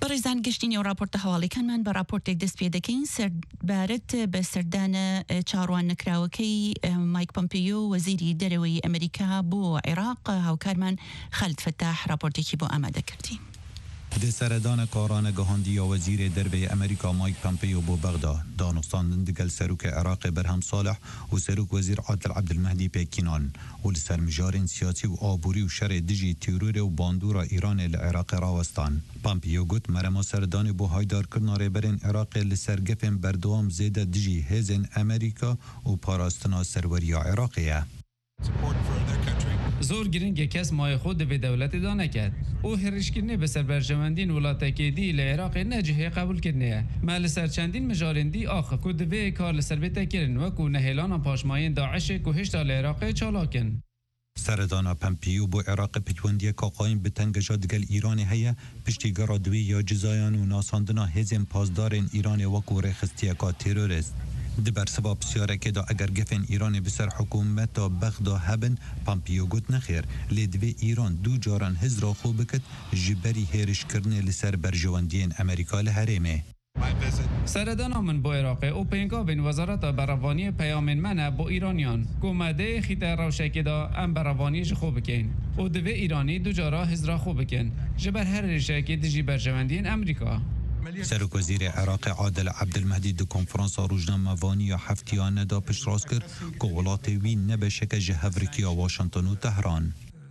بەڕێزان گەشتینی و راپۆرتە هەواڵەکانمان بە راپۆرتێک دەست پێ دەکەین سەربارەت بە سەردانە چاڕوان نەکراوەکەی مایک پۆمپیۆ وەزیری دەرەوەی ئەمریکا بۆ عێراق. هاوکارمان خەلد فەتاح راپۆرتێکی بۆ ئامادە کردین. د سردان کاران گهاندی یا وزیر دربه امریکا مایک پامپیو بو بغداد دانستان دگل سروک عراق برهم صالح و سروک وزیر عادل عبدالمهدی پیکینان و لسرمجارین سیاسی و آبوری و شر دجی تیرور و باندورا ایران لعراق راوستان. پامپیو گوت مرما سردان بو هایدار کرناره برین عراق لسرگفن بردوام زیده دجی هزن امریکا و پاراستنا سروری عراقیه. زور گرنگ کس مای خود به دولت دا نکد او هرشکرنه به سربرجمندین ولاتکی دی لعراق نجهه قبول کرنه مال سر چندین مجارندی آخه کد و کار لسر بیت کرن و کو نهلان پاشماین داعش کو هشتا لعراق چالاکن. سردانا پامپیو بو عراق پتوندی کاقایم به تنگجا دگل ایران هیا پشتیگرا دوی یا جزایان و ناساندنا هزم پازدارن ایران وکو رخستیکا تروریست. دبر سبب سیاره که دا اگر گفن ایران بسر حکومت تا بغدا هبن پامپیو گوت نخیر لیدوی ایران دو جاران هزرا خوب بکد جبری هیرش کرنه لسر برجواندین امریکا لحریمه. سردان من با عراق او پینگا بین وزارت بروانی پیام منه با ایرانیان گمده خیط روشکی دا ام بروانیش خوب بکن او دوی ایرانی دو جارا هزرا خوب بکن جبر هر رشکی دجی برجواندین امریکا. سروک وزیر عراق عادل عبدالمهدی دو کنفرانس روزنامه وانی یا هفتیانه دا پشت راست کرد که ولات وی نبشه که جهورکی واشنطن و تهران.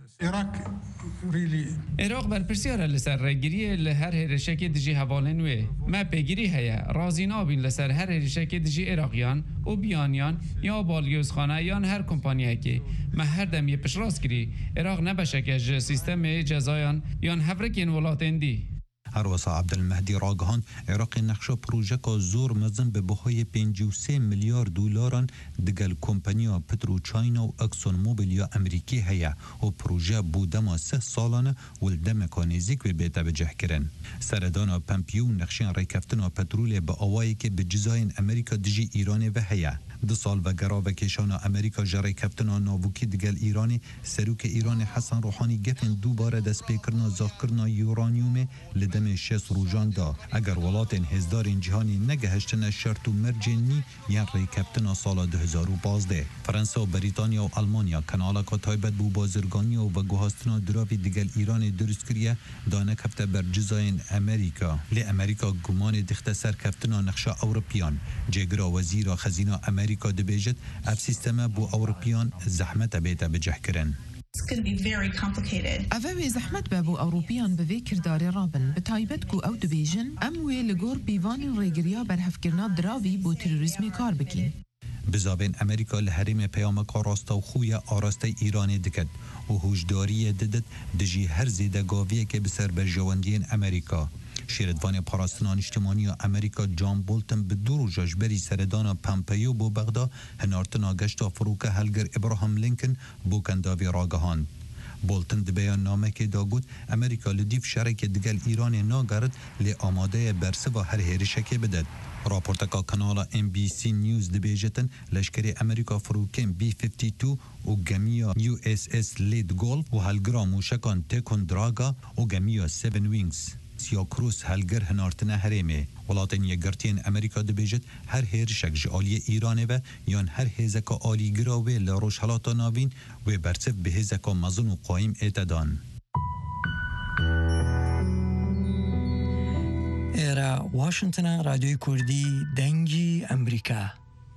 عراق بر پرسیار لسر رگیری لهر هرشک دجی حوالنوه ما پیگیری هیا رازی نابین لسر هر هرشک دجی عراقیان و بیانیان یا بالگوزخانه یا هر کمپانیه که ما هر دم یه پشت راست کری عراق نبشه که سیستم جزایان یا هفرکین ولاتن دی. هروسا عبدالمهدی راگهان عراق نقشه پروژه که زور مزن به بهای 53 میلیارد دلاران دگل کمپانیا پترو چاینا و اکسون موبیل یا امریکی هیا و پروژه بودما 3 سالانه ولدم کانیزیک به بیتا بجه کرن. سردان پامپیو نقشین ریکفتن پترول به آوایی که به جزاین امریکا دجی ایران و هیا. 2 سال و گرا و کشان امریکا جری کفتن ناوکی دگل ایرانی سروک ایران حسن روحانی گفن دوباره دست پیکرنا زاخرنا یورانیوم لدم 6 روزان دا اگر ولات هزدار جهانی نگهشتن شرط و مرجنی یعنی ری کفتن سال 2015 فرانسه و بریتانیا و آلمانیا کانالا که تایبت بو بازرگانی و گوهاستنا دراوی دگل ایران درست کریه دانه کفته بر جزاین امریکا لی امریکا گمان دخته سر کفتن نقشه اوروپیان جگرا وزیر خزینه امریکا دبیجت اف سیستم بو اوروپیان زحمت بیتا بجه کرن. اوه زحمت بابو اوروپیان به کردار رابن به تایبت کو او دبیجن اموی لگور بیوان ریگریا بر هفگرنا دراوی بو تروریسمی کار بکین. بزابین امریکا لحریم پیامک راستا و خوی آراسته ایران دکد و هوشداری ددد دجی هر زیده گاویه که بسر برجواندین امریکا. شیردوان پاراستنان اجتماعی امریکا جان بولتن به دور جشبری سردان پامپیو بو بغدا هنارتنا گشتا فروک هلگر ابراهام لینکن بو کنداوی راگهاند. بولتن ده بیان نامه که داگود امریکا لدیف شرک دگل ایران ناگرد لی آماده برسه و هر هیرشکه بدد. راپورتکا کانالا NBC نیوز ده بیجتن لشکر امریکا فروکن B-52 و گمیا USS لید گول و هلگرا موشکان تکون دراگا و گمیا 7 وینگز. سیاکروس هلگر هنارتنه هریمه ولاتن یگرتین امریکا دبیجت هر هیرشک جالی ایرانه و یان هر هیزکا آلیگرا و لاروش حالاتا ناوین و برصف به هیزکا مزون و قایم اعتدان. ایرا واشنطن رادیوی کردی دنگی امریکا.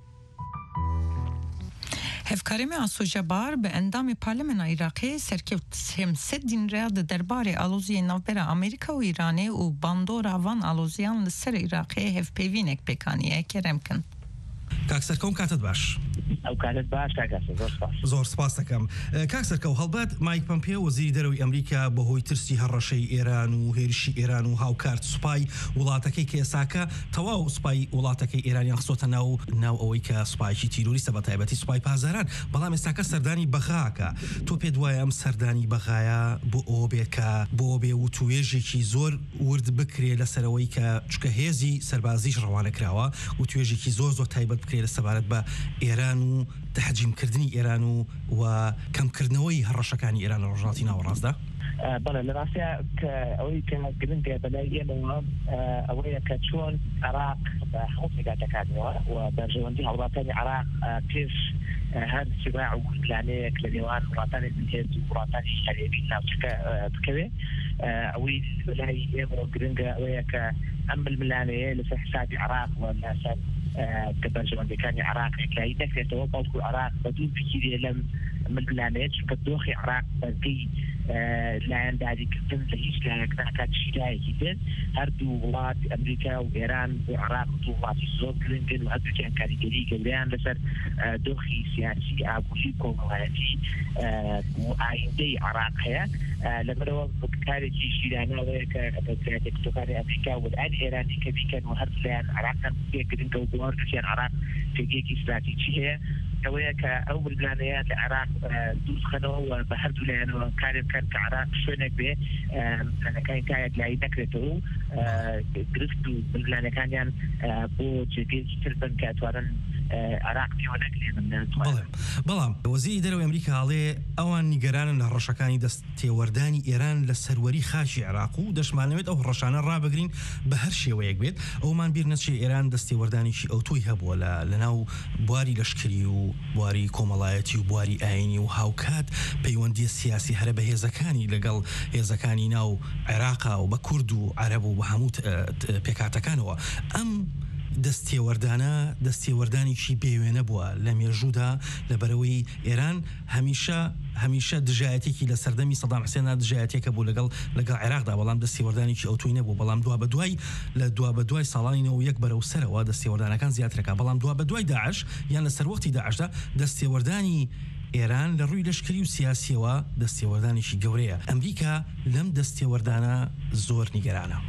هفکاریم آسوجا بار به اندام پارلمان عراقی سرکفت هم 3 دین را درباره آلوزی نوبر آمریکا و ایرانی و باندورا وان آلوزیان لسر عراقی هف پیوینک بکانیه کرم کن. کاکسەرکەوم کاتت باش. ئەو کاتت باش زۆر سپاس دەکەم. کاکسەرکەو هەڵبەت مایک پۆمپیۆ وەزیری دەرەوەی ئەمریکا بەهۆی ترسی هەڕەشەی ئێران و هێرشی ئێران و هاوکارت سوپای وڵاتەکەی کە ئێساکە تەواو سوپای وڵاتەکەی ئێرانیان خستۆتە ناو ئەوەی کە سوپایکی تیرۆریستە بە تایبەتی سوپای پازاران بەڵام ئێستاکە سەردانی بەغاکە. تۆ پێت وایە ئەم سەردانی بەغایە بۆ ئەوە بێت کە بۆ بێ و توێژێکی زۆر ورد بکرێ لەسەرەوەی کە چکە هێزی سەربازیش ڕەوانەکراوە و توێژێکی زۆر تایبەت بکرێ لەسەبارەت بە ئێران و تەحجیمکردنی ئێران و کەمکردنەوەی هەڕەشەکانی ئێران لە ڕۆژهەڵاتی ناوەڕاستدا؟ بەڵێ لە ڕاستە کە ئەوەی کە گرنگە بەلای ئێمەوە ئەوەیە کە چۆن عێراق بە هەموو پێکاتەکانەوە و بەرژەوەندی هەوڵاتانی عێراق پێش هەر سیراع و پلانەیەک لە نێوان وڵاتانی هێز و وڵاتانی هەرێمی ناوچەکە بکەوێت ئەوەی بەلای ئێمەوە گرنگە ئەوەیە کە ئەم ململانەیە لەسەر حسابی عێراق و لەسەر کە بەرژەوەندەکانی عێراق هێکایی نەکرێتەوە بەڵکو عێراق بەدوو بگیرێ لەم ململانەیە چونکە دۆخی عێراق بەرگەی لایەنداریکردن لە هیچ لایەک ناکات شیرایەکی بێت هەردوو وڵات ئەمریکا و ئێران و عێراق و وڵاتی زۆر گرنگن و هەردووکیان کاریگەری گەوریان لەسەر دۆخی سیاسی ئابووری کۆمەڵایەتی و ئایندەی عێراق هەیە لەبەرەوە کارێکی شیرانەوەیە کە دەکتۆکانی ئەمریکا و ئەن ئێرانی کە بیکەن و هەر لایەن عێراقیان پێ گرنگە و بۆ هەردووکیان عێراق پێگەیەکی استراتیجی هەیە ئەوەیە کە ئەو ململانەیە لە عێراق دروستخەنەوە و بە هەردوو لایەنەوە کارێ بکەن کە عێراق شوێنێک بێ پلانەکانی تایەک لای نەکرێتەوە و گرفت و ململانەکانیان بۆ جێگەیەکی تر بن کە ئەتوانن عێراق پێوە نەکرێن بەڵام وەزیری دەرەوەی ئەمریکا هەڵێ ئەوان نیگەرانن لە ڕەشەکانی دەستێوەردانی ئێران لە سەروەری خاشی عێراق و دەشمانەوێت ئەو ڕەشانە ڕابگرین بە هەر شێوەیەک بێت ئەومان بیر نەچێ ئێران دەستێوەردانێکی ئەوتۆی هەبووە لەناو بواری لەشکری و بواری کۆمەڵایەتی و بواری ئاینی و هاوکات پەیوەندی سیاسی هەرە بە هێزەکانی لەگەڵ هێزەکانی ناو عێراقا و بە کورد و عەرەب و بە هەموو پێکاتەکانەوە ئەم دەستێوەردانێکی بێوێنە بووە لە مێژوودا لەبەرەوەی ئێران هەمیشە دژایەتێکی لە سەردەمی سەدام حوسێنە دژایەتێکە بوو لەگەڵ عێراقدا بەڵام دەستێوەردانێکی ئەوتۆی نەبوو بەڵام دوا بە دوای ساڵانی 91 بەرەو سەرەوە دەستێوەردانەکان زیاترەکە بەڵام دوا بە دوای داعش یان لە سەروەختی داعشدا دەستێوەردانی ئێران لە ڕووی لەشکری و سیاسیەوە دەستێوەردانێکی گەورەیە ئەمریکا لەم دەستێوەردانە زۆر نیگەرانە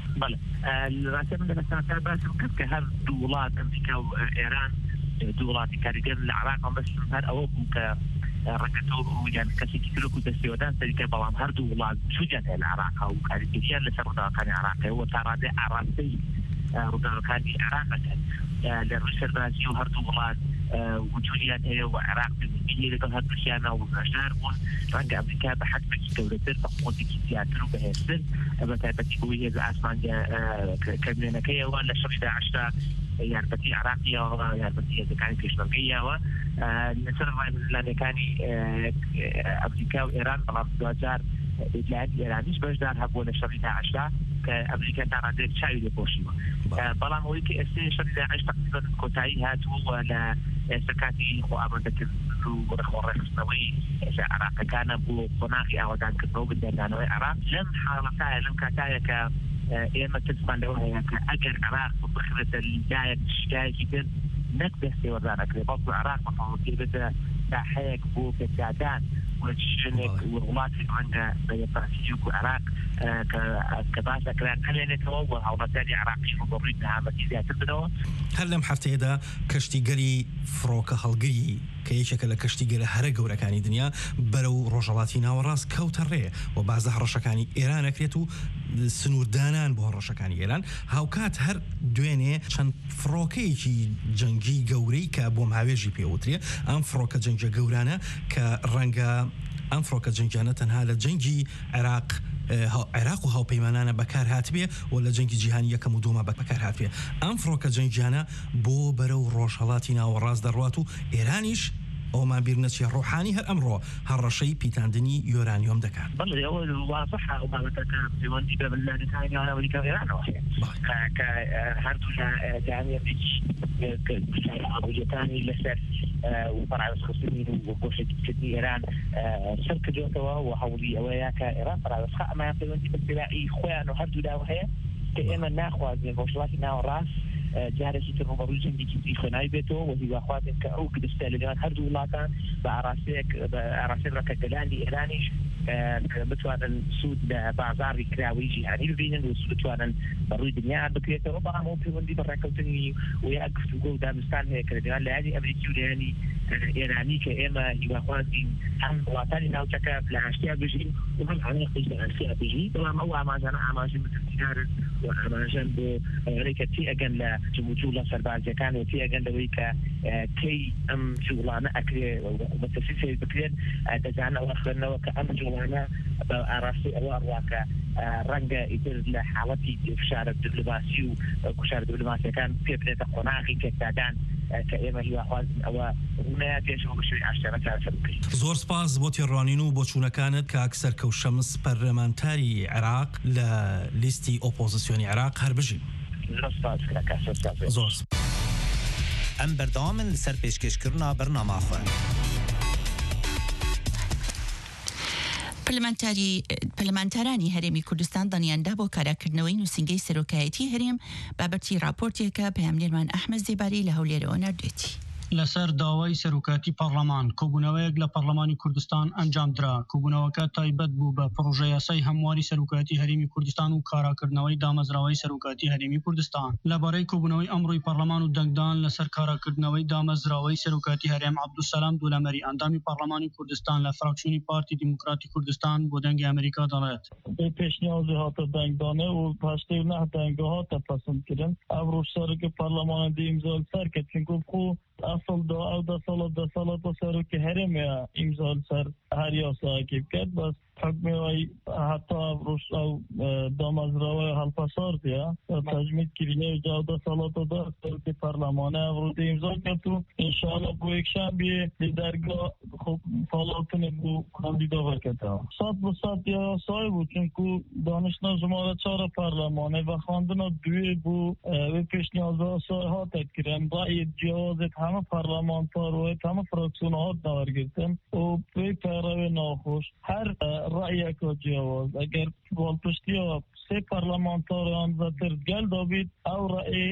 ڕاستە من لەمەساکە باسم کرد کە هەر دوو وڵات ئەمریکا و ئێران دوو وڵاتی کاریگەر لە عێراق بەستم هەر ئەوە بوو کە ڕەنگەتەوە یان کەسێکی ترک و دەستێوەردان سەریکە بەڵام هەردوو وڵات سوودیان هەیە لە عێراق و کاریگەریان لەسەر ڕووداوەکانی عێراقەوە تا ڕادێ ئاراستەی ڕووداوەکانی عێراقەکەن لە ڕووی سەربازی و هەردوو وڵات وجودیان هەیە و عێراق بینی لەگەڵ هەردووکیانە و هەژار بوون ڕەنگە ئەمریکا بە حەجمێکی گەورەتر بە قووەتێکی زیاتر و بەهێزتر بە تایبەتی بۆی هێز ئاسمانگە کەمێنەکەیەوە لە شەڕی داعشدا یارمەتی عێراقیەوە یارمەتی هێزەکانی پێشمەرگەیەوە لەسەر ڕایمەلانەکانی ئەمریکا و ئێران بەڵام 2000 لایەن ئێرانیش بەشدار هەبووە لە شەڕی داعشدا کە ئەمریکا تا ڕادێک چاوی لێپۆشیوە بەڵام ئەوەی کە ئێستا شەڕی داعش تقریباً کۆتایی هاتووە لە ئێستا کاتی خۆ ئامادەکردن و ڕێخۆڕێخستنەوەی عێراقیەکانە بۆ قۆناغی ئاوادانکردنەوە بەدەرنانەوەی عێراق لەم حاڵەتایە لەم کاتایە کە ئێمە ترسمان لەوە هەیە کە ئەگەر عێراق بخرێتە لایەک شکایەکی تر نەک دەستێوەردانەکرێت بەڵکو عێراق بەتەواوەتی بێتە ساحەیەک بۆ پێدادان وشنێک وڵاتی ڕەنگە بە یەکپارتیجووک و عێراق کە باسەکران هەلێنێتەوە و هاوڵاتیانی عێراقیش ڕوبەڕووی نەهامەتی زیاتر بنەوە هەر لەم هەفتەیەدا کەشتیگەری فڕۆکە هەڵگری کە یەکێکە لە کەشتیگەرە هەرە گەورەکانی دنیا بەرەو ڕۆژهەڵاتی ناوەڕاست کەوتە ڕێ و بازە هەڕەشەکانی ئێران ئەکرێت و سنووردانان بۆ هەڕەشەکانی ئێران هاوکات هەر دوێنێ چەند فڕۆکەیەکی جەنگی گەورەی کە بۆم هاوێژی پێوترێ ئەم فڕۆکە جەنگە گەورانە کە ڕەنگە ئەم فڕۆکە جەنگیانە تەنها لە جەنگی عێراق و هاوپەیمانانە بەکار هاتبێ و لە جەنگی جیهانی یەکەم و دووەمە بەکار هاتبێ ئەم فڕۆکە جەنگیانە بۆ بەرەو ڕۆژهەڵاتی ناوەڕاست دەڕوات و ئێرانیش ئەومان بیر نەچێ ڕۆحانی هەر ئەمڕۆ هەڕەشەی پیتاندنی یۆرانیۆم دەکات بەڵێ ئەوە واضحە ئەو ماڵەتەکە پەیوەندی بە ململانەکانی ئەمریکا و ئێرانەوە هەیە کە هەردوو جامعەیەکی ئابوووریەکانی لەسەر و پەراوەزخستنی و گۆشەکردنی ئێران سەر کردوێتەوە و هەوڵی ئەوەیە کە ئێران پەراوەزخە ئەمان پەیوەندی بە سلاحی خۆیان و هەردوودا هەیە کە ئێمە ناخوازێن بۆ وڵاتی ناوەڕاست جارێکی تر ڕوبەڕووی جەنگێکی خوێناوی بێتەوە و هیواخوازێن کە ئەو گرستە لەگەڵ هەردوو وڵاتان بە ئاراستەی ڕەکەگەلانی ئێرانیش بتوانن سوود لە بازاری کراوەی جیهانی ببینن و بتوانن بەڕووی دنیا بکرێتەوە بەڵام ئەو پەیوەندی بە ڕێکەوتنی و یا گفتوگۆ و دانوستان هەیە کە لەگەڵ لایەنی ئەمریکی و لایەنی ئێرانی کە ئێمە هیواخوازین هەم وڵاتانی ناوچەکە لە ئاشتیا بژین و هەم عەمیقیش لە ئاشتیا بژین بەڵام ئەو ئاماژانە ئاماژەی متمتیدارن و ئاماژەن بۆ ئەوەی کە چی ئەگەن لە جوولە سەربازیەکان و چی ئەگەن لەوەی کە کەی ئەم جوڵانە ئەکرێ بە تەسیسێ بکرێن دەزانەوە خوێندنەوە کە ئەم جوڵانە ئاراستی ئەوە ڕواکە ڕەنگە ئیتر لە حاڵەتی فشارە دیپلۆماسی و کوشارە دیپلۆماسیەکان پێ بدرێتە قۆناغی تێکدادان کە ئێمە هیواخوازن ئەوە ڕوونایە پێشەوە بەشوی ئاشتیانە چارەسەر بکەین. زۆر سپاس بۆ تێڕوانین و بۆ چوونەکانت کە ئەکسەر کەوشەمس پەرلەمانتاری عێراق لە لیستی ئۆپۆزیسیۆنی عێراق هەربژین. زۆر ئەم بەردەوامن لەسەر پێشکەشکردنا بەرنامەخۆن. پەرلەمانتارانی هەرێمی کوردستان دەنیاندا بۆ کاراکردنەوەی نووسینگەی سەرۆکایەتی هەرێم بابەتی راپۆرتێکە پەیامنێرمان ئەحمەد زێباری لە هەولێرەوە نردێتی. لەسەر داوای سەرۆکاتی پەرلەمان کۆبوونەوەیەک لە پەرلەمانی کوردستان ئەنجامدرا. کۆبوونەوەکە تایبەت بوو بە پڕۆژە یاسای هەمواری سەرۆکاتی هەرێمی کوردستان و کاراکردنەوەی دامەزراوەی سەرۆکاتی هەرێمی کوردستان. لەبارەی کۆبوونەوەی ئەمڕۆی پەرلەمان و دەنگدان لەسەر کاراکردنەوەی دامەزراوەی سەرۆکاتی هەرێم عەبدولسەلام دولەمەری ئەندامی پەرلەمانی کوردستان لە فراکسیۆنی پارتی دیموکراتی کوردستان بۆ دەنگی ئەمریکا دەڵێت. پێشنیازی هاتە دەنگدانە و پاشتەی نەح دەنگە هاتە پەسەندکردن. ئەمڕۆ سەرۆکی پەرلەمانە ئیمزال سەر کە چونکە خۆ اصل دو او ده سالات سر که هرم امضا سر هر یاسایی کرد بس حکم وی حتی روش او دامزراوی حلپسار دیا تجمید کردنه جا ده سالات ده سر که پارلمانه ورود امضا کرد و انشاءالله بو یک شنبه درگاه خوب فالاتون بو کاندیدا ورکتا 100% یاسایی بود چونکو دانشنا جمهور 4 پارلمانه و خواندن دوی بو و پیشنیازها ها تکرم رای جوازت همه پارلمانتار و همه فراکسیون ها دار گرفتن و به پیروی ناخوش هر رای که جواز اگر والپشتی ها 3 پارلمانتار آنزاتر گل دابید او رای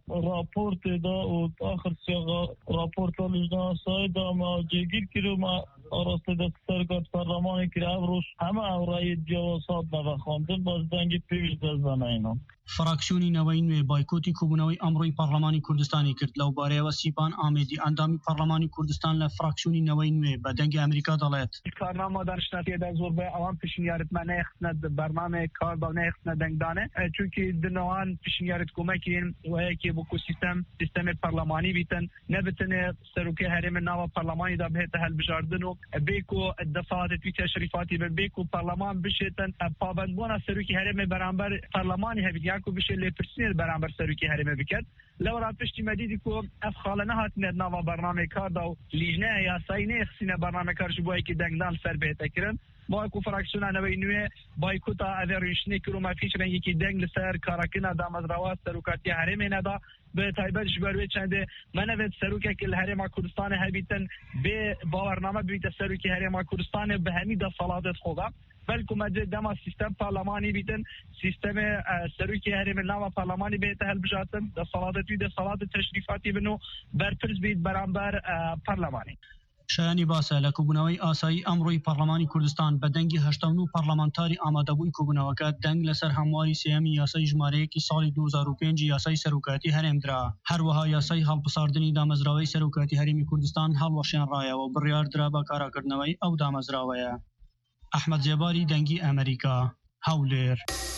راپورت دا و آخر سیاغا راپورت لجنه سای دا ما جگیر کرو ما آراسته دا سرگات پارلمانی که روش همه او رای جوازات نوخاندن باز دنگی پیوش دزدن اینا فراکسیۆنی نەوەی نوێ بایکۆتی کوبوونەوەی ئەمڕۆی پەرلەمانی کوردستانی کرد لەو بارەیەوە سیپان ئامێدی ئەندامی پەرلەمانی کوردستان لە فراکسیۆنی نەوەی نوێ بە دەنگی ئەمریکا دەڵێت کارنامە دانیشتنەکەدا زۆربەی ئەوان پیشنیارەتمان نەیەخستنە بەرنامەی کار بەو نەیەخستنە دەنگدانێ چونکی دنەوان پیشنیارەت کۆمەکین وەیەکی بۆ سیستەمی پەرلەمانی بیتن نەبتنێ سەرۆکی هەرێمی ناوە پەرلەمانیدا بهێتە هەلبژاردن و بێکۆ دەسەڵاتێتی تەشریفاتی بن بێکۆ پەرلەمان بشێتن پابەندبوونە سەرۆکی هەرێمی بەرامبەر پەرلەمانی هەبیت کو بشه لپرسیل برابر سروکی هرمه بکرد لورا پشتی مدیدی کو افخاله نهات نوا برنامه کار دا لیجنه یا ساینه خسینه برنامه کار جبوی که دنگدان سر بهت کردن ما کو فراکسیون نوی نوی بایکوتا اورینشنی کرو ما فیش رنگی که دنگ لسر کاراکنا دامزراوا سروکاتی هرمه ندا به تایبر جبروی چنده منوت سروکه که هرم کردستان هبیتن به باورنامه بیت سروکی هرم کردستان به همین د صلادت خوبه بلکه مجد دما سیستم پارلمانی بیتن سیستم سروکی هرم نام پارلمانی بیت هل بجاتن د صلادت د صلات تشریفاتی بنو برپرز بیت برابر پارلمانی شایانی باسە لە کوبوونەوەی ئاسایی ئەمڕۆی پەرلەمانی کوردستان بە دەنگی 89 پەرلەمانتاری ئامادەبووی کوبوونەوەکە دەنگ لەسەر هەمواری سێەمی یاسای ژمارەیەکی ساڵی 2005 یاسای سەرۆکاتی هەرێمدرا هەروەها یاسای هەڵبساردنی دامەزراوەی سەرۆکاتی هەرێمی کوردستان هەڵوەشێنرایەوە و بڕیاردرا بە کاراکردنەوەی ئەو دامەزراوەیە ئەحمەد جێباری دەنگی ئەمریکا هەولێر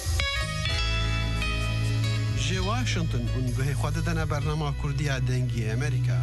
جێ واشنگتن هون گوهی خوا دەدەنە بەرنامە کوردیە دەنگی ئەمریکا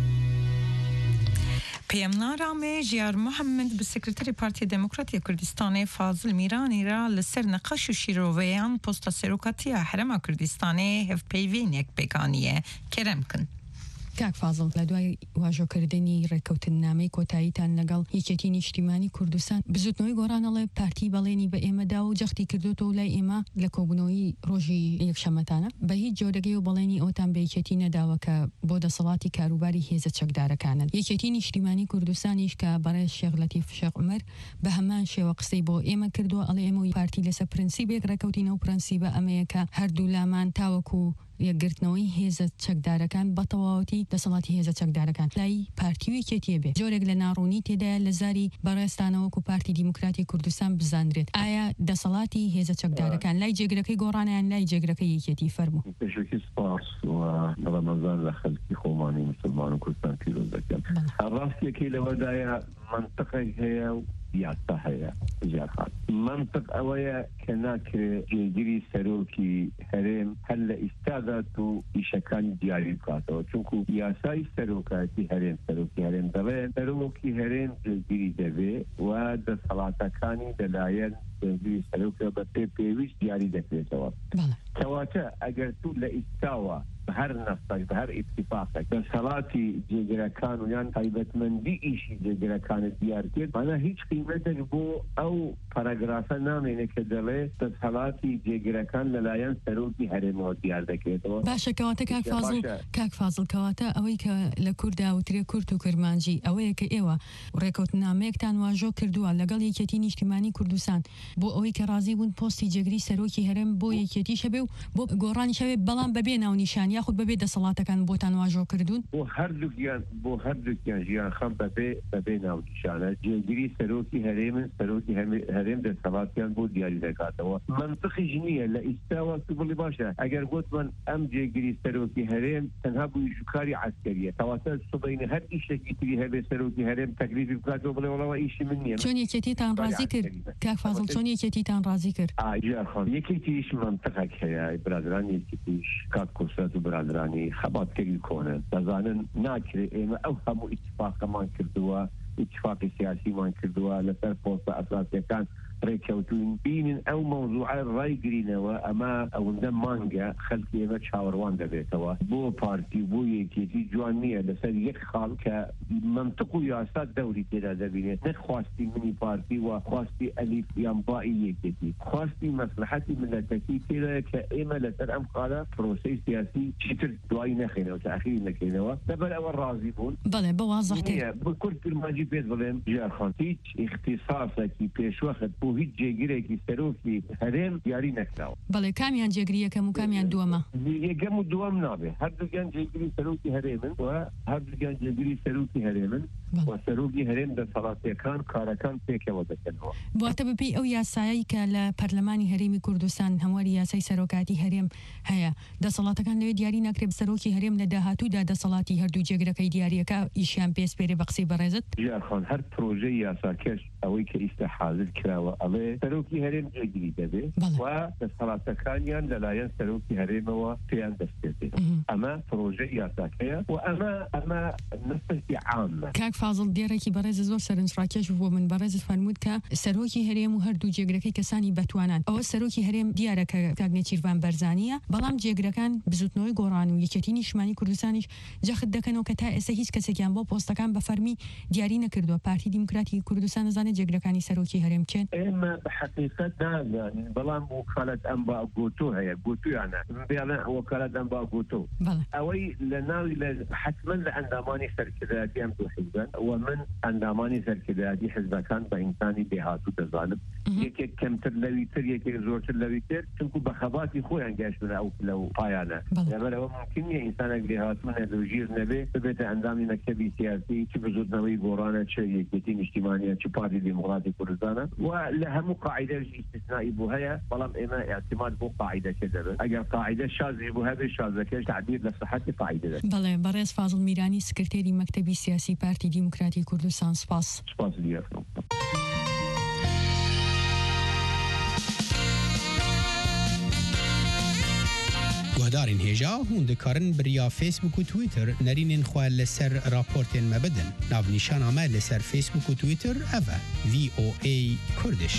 پێمنارامێ ژیار محەممەد بە سکرتەری پارتی دموکراتی کوردستانی فازل میرانی را لەسەر نەقەش و شیرۆڤەیان پۆستە سەرۆکاتیە هەرێما کوردستانی هەفپەیوێنێک پێکانیە کەرەم کن کاک فازڵ لە دوای واژۆکردنی ڕێکەوتنامەی کۆتاییتان لەگەڵ یەکێتی نیشتیمانی کوردستان بزوتنەوەی گۆڕانەڵێ پارتی بەڵێنی بە ئێمەدا و جەختی کردوتەوە لای ئێمە لە کۆبوونەوەی ڕۆژی یەکشەممەتانە بە هیچ جۆرەگەی و بەڵێنی ئەوتان بە یەکێتی نەداوە کە بۆ دەسەڵاتی کاروباری هێزە چەکدارەکانن یەکێتی نیشتیمانی کوردستانیش کە بەڕێز شێخ لەتیف شێخ عومەر بە هەمان شێوە قسەی بۆ ئێمە کردووە ئەڵێ ئێمە پارتی لەسەر پرەنسیبێک ڕێکەوتینە و پرەنسیبە ئەمەیە کە هەردوو لامان تاوەکو یەکگرتنەوەی هێزە چەکدارەکان بە تەواوەتی دەسەڵاتی هێزە چەکدارەکان لای پارتیوی کێتیە بێ جۆرێک لە ناڕوونی تێدایە لە زاری بەڕێستانەوەکو پارتی دیموکراتی کوردستان بزانرێت ئایا دەسەڵاتی هێزە چەکدارەکان لای جێگرەکەی گۆڕانیان لای جێگرەکەی یەکێتی فەرموو پێشکی سپاس و بەڵەمەزار لە خەڵکی خۆمانی مسلمان و کوردستان پیرۆز دەکەم ڕاستیەکەی لەوەدایە منطقەی هەیە و سیاسە هەیە جارخان منطق ئەوەیە کە ناکرێ جێگیری سەرۆکی هەرێم هەر لە ئیستادات و ئیشەکانی دیاری بکاتەوە چونکو یاسای سەرۆکاتی هەرێم سەرۆکی هەرێم دەڵێن سەرۆکی هەرێم جێگیری دەبێ و دەسەڵاتەکانی لەلایەن جێگیری سەرۆکە بە پێویست دیاری دەکرێتەوە کەواتە ئەگەر تو لە ئیستاوە هەر نەستێک بە هەر ئیتفاقێک دەسەڵاتی جێگرەکان و یان تایبەتمەندی ئیشی جێگرەکانت دیار کرد مانە هیچ قیمەتێک بۆ ئەو پاراگرافە نامێنێ کە دەڵێ دەسەڵاتی جێگرەکان لەلایەن سەرۆکی هەرێمەوە دیار دەکرێتەوە باشە کەواتە کاک فازڵ کەواتە ئەوەی کە لە کووردا وترێ کورد و کرمانجی ئەوەیە کە ئێوە ڕێکەوتنامەیەکتان واژۆ کردووە لەگەڵ یەکێتی نیشتیمانی کوردستان بۆ ئەوەی کە ڕازی بوون پۆستی جێگری سەرۆکی هەرێم بۆ یەکێتی شەبێ و بۆ گۆڕانی شەوێ بەڵام بەبێ ناونیشان یاخود بەبێ دەسەڵاتەکان بۆتان واژۆ کردوون بۆ هەردووکیان ژیان خەم بەبێ ناونیشانە جێگیری سەرۆکی هەرێمن سەرۆکی هەرێم دەسەڵاتیان بۆ دیاری دەکاتەوە منطقیش نییە لە ئیستاوە بڵی باشە ئەگەر گوتمان ئەم جێگیری سەرۆکی هەرێم تەنها بووی ژووکاری عەسکەریە کەواتە سبەینە هەر ئیشێکی تری هەبێ سەرۆکی هەرێم تەکلیفی بکاتەوە بڵێ وەڵەوە ئیشی من نییە چۆن یەکێتیتان ڕازی کرد کاک فازڵ چۆن یەکێتیتان ڕازی کرد یەکێتیش منطقێک هەیە برادران یەکێتیش کاک کورسەت و برادرانی خەباتکەری کۆنن دەزانن ناکرێت ئێمە ئەو هەموو ئیتفاقەمان کردووە اتفاقی سیاسیمان کردووە لەسەر پۆستە ئەساسیەکان ڕێککەوتون بینن ئەو مەوزوعە ڕایگرینەوە ئەمە ئەوەندە مانگە خەڵکی ئێمە چاوەڕوان دەبێتەوە بۆ پارتی بۆ یەکێتی جوان نییە لەسەر یەک خاڵ کە منطق و یاسا دەوری تێدا دەبینێت نەخواستی منی پارتی و خواستی ئەلیف یان بائی یەکێتی خواستی مەسلحەتی ملەتەکی تێدایە کە ئێمە لەسەر ئەم خاڵە پرۆسەی سیاسی چیتر دوایی نەخێنەوە تاخیر نەکەینەوە لەبەر ئەوە ڕازی بوون بەڵێ بە واضحتر بە کورد کرمانجی پێت بڵێم ژیارخان هیچ اختصاصێکی پێشوەخت بۆ هیچ جێگیرێکی سەرۆکی هەرێم دیاری نەکراوە بەڵێ کامیان جێگری یەکەم و کامیان دووەمە یەکەم و دووەم نابێ هەردووگیان جێگیری سەرۆکی هەرێمن و هەردووگیان جێگیری سەرۆکی هەرێمن و سەرۆکی هەرێم دەسەڵاتیەکان کارەکان پێکەوە دەکەنەوە بواتە بەپێی ئەو یاسایی کە لە پەرلەمانی هەرێمی کوردستان هەمواری یاسای سەرۆکاتی هەرێم هەیە دەسەڵاتەکان لەوێ دیاری ناکرێت سەرۆکی هەرێم لە داهاتوودا دەسەڵاتی هەردوو جێگرەکەی دیاریەکە ئیشیان پێسپێرێ بە قسەی بەڕێزت ژیارخان هەر پرۆژەی یاساکەش ئەوەی کە ئیستا حاضر کراوە ئەڵێ سەرۆکی هەرێم جێگیری دەبێت و دەسەڵاتەکانیان لەلایەن سەرۆکی هەرێمەوە پێیان دەستێت ئەمە پرۆژەی یاساکەیە و ئەمە نەسەتی عامە کاک فازڵ دیێڕێکی بەڕێز زۆر سەرنجڕاکێش بۆ من بەڕێزت فەرموود کە سەرۆکی هەرێم و هەردوو جێگرەکەی کەسانی بەتوانان ئەوە سەرۆکی هەرێم دیارە کە کاک نێچیروان بەرزانیە بەڵام جێگرەکان بزوتنەوەی گۆڕان و یەکێتی نیشتیمانی کوردستانیش جەخت دەکەنەوە کە تا ئێستا هیچ کەسێکیان بۆ پۆستەکان بە فەرمی دیاری نەکردووە پارتی دیموکراتی کوردستان نەزانێت جێگرەکانی سەرۆکی هەرێم چێن ئێمە بە حقیقەت نازانین بەڵام وەکالەت ئەمبا گۆتۆ هەیە گۆتویانە بێڵێ وەکالەت ئەمبا گۆتۆ ئەوەی لە ناوی لە حتما لە ئەندامانی سەرکردایەتی ئەم دوو حیزبن و من ئەندامانی سەرکردایەتی حیزبەکان بە ئینسانی بێهاتوو دەزانم یەکێک کەمتر لەوی تر یەکێک زۆرتر لەوی تر چونکو بە خەباتی خۆیان گەشتن ئەو لەو پایانە لەبەرەوە ممکن نیە ئینسانێک بێهاتوو نەدۆژیر نەبێ ببێتە ئەندامی مەکتەبی سیاسی چ بزوتنەوەی گۆڕانە چ یەکێتی نیشتیمانیە چ پارتی دیموکراتی کوردستانە و لە هەموو قاعدەش استثنایی بوو هەیە بەڵام ئێمە اعتماد بۆ قاعدەکە دەبن ئەگەر قاعدە شازی بوو هەبێ شازەکەش تعبیر لە صحەتی قاعدە دەبێت بەڵێ بەڕێز فازڵ میرانی سکرتێری مەکتەبی سیاسی پارتی دیموکراتی کوردستان سپاس گۆدارین هێژا هون دەکارن بریا فیسبوک و تویتر نەرینên xwe li ser raportên me bidin navnîşana me li ser Facebook û Twitter ev e VOA Kurdiş.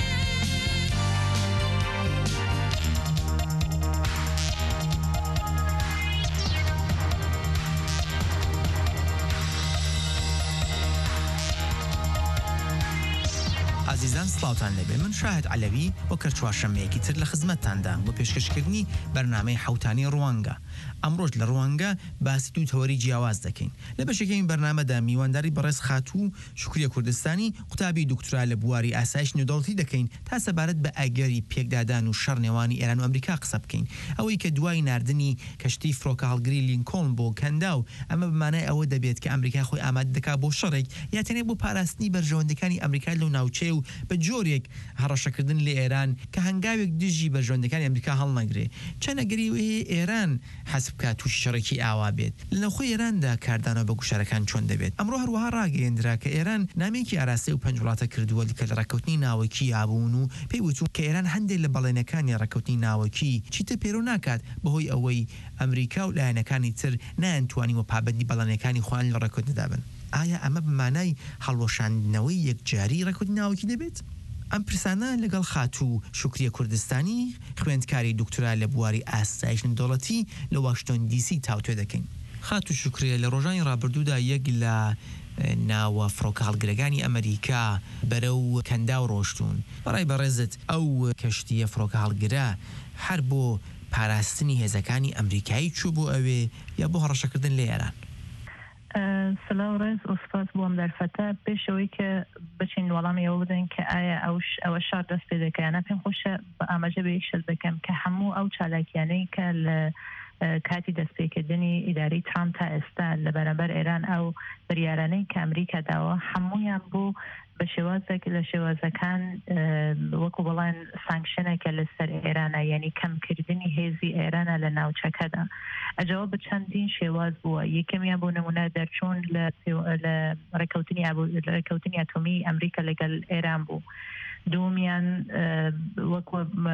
عزیزان سلااوان لەبێ من شاهد علەوی وە کەرچوارشەمەیەکی تر لە خزمەتتاندا بۆ پێشکەشکردنی بەرنامەی حوتانی ڕوانگە ئەمڕۆژ لە ڕوانگە باسی دوو تەوەری جیاواز دەکەین لە بەشەکەی بەرنامەدا میوانداری بەڕێز خاتوو شکریە کوردستانی قوتابی دکتۆرا لە بواری ئاسایش نێودەوڵەتی دەکەین تا سەبارەت بە ئەگەری پێکدادان و شەڕ نێوانی ئێران و ئەمریکا قسە بکەین ئەوەی کە دوای ناردنی کەشتی فڕۆکە هەڵگری لینکۆڵن بۆ کەندا و ئەمە بمانای ئەوە دەبێت کە ئەمریکا خۆی ئامادە دەکات بۆ شەڕێک یا تەنێ بۆ پاراستنی بەرژەوەندەکانی ئەمریکا لەو ناوچەیە و بە جۆرێک هەڕەشەکردن لە ئێران کە هەنگاوێک دژی بەرژەوەندەکانی ئەمریکا هەڵنەگرێ چەنەگەری ئێران حسب کە تووشی شەڕێکی ئاوا بێت لەنەوخۆی ئێراندا کاردانەوە بە گوشارەکان چۆن دەبێت ئەمڕۆ هەروەها ڕاگەیەندرا کە ئێران نامێکی ئاراستەی و 5 وڵاتە کردووە کە لە ڕێکەوتنی ناوەکی یابوون و پێی وچوو کە ئێران هەندێک لە بەڵێنەکانی ڕێکەوتنی ناوەکی چیتە پێرۆ ناکات بەهۆی ئەوەی ئەمریکا و لایەنەکانی تر نایانتوانیوە پابەندی بەڵێنەکانی خۆیان لە ڕێکەوتنەدا بن ئایا ئەمە بمانای هەڵوەشاندنەوەی یەکجاری ڕێکەوتنی ناوەکی دەبێت؟ ئەم پرسانە لەگەڵ خاتوو شکریە کوردستانی خوێندکاری دکتۆرا لە بواری ئاسایشی دەوڵەتی لە واشنتن دی سی تاوتوێ دەکەین. خاتوو شکریە لە ڕۆژانی ڕابردوودا یەک لە ناوە فڕۆکە هەڵگرەکانی ئەمریکا بەرەو کەندا و ڕۆشتون بەڕای بەڕێزت ئەو کەشتیە فڕۆکە هەڵگرە هەر بۆ پاراستنی هێزەکانی ئەمریکایی چوو بۆ ئەوێ یا بۆ هەڕەشەکردن لە ئێران؟ سلااو ڕێز و سپاس بۆم دەرفەتە پێشەوەی کە بچین وەڵامی ئەوە بدەین کە ئایا ئەوە شار دەست پێ دەکەیانە پێم خۆشە بە ئاماژە بە یەکشت بکەم کە هەموو ئەو چالاکیانەی کە لە کاتی دەستپێکردنی ئیدارەی ترامپ تا ئێستا لە بەرامبەر ئێران ئەو بریارانەی کە ئەمریکا داوە هەموویان بوو بە شێوازێک لە شێوازەکان وەکو بڵێن سانکشنێکە لەسەر ئێرانە یعنی کەمکردنی هێزی ئێرانە لە ناوچەکەدا ئەجەوە بە چەندین شێواز بووە یەکەمیان بۆ نمونە دەرچوون لە ڕێکەوتنی ئەتۆمی ئەمریکا لەگەڵ ئێران بوو دووەمیان وەکو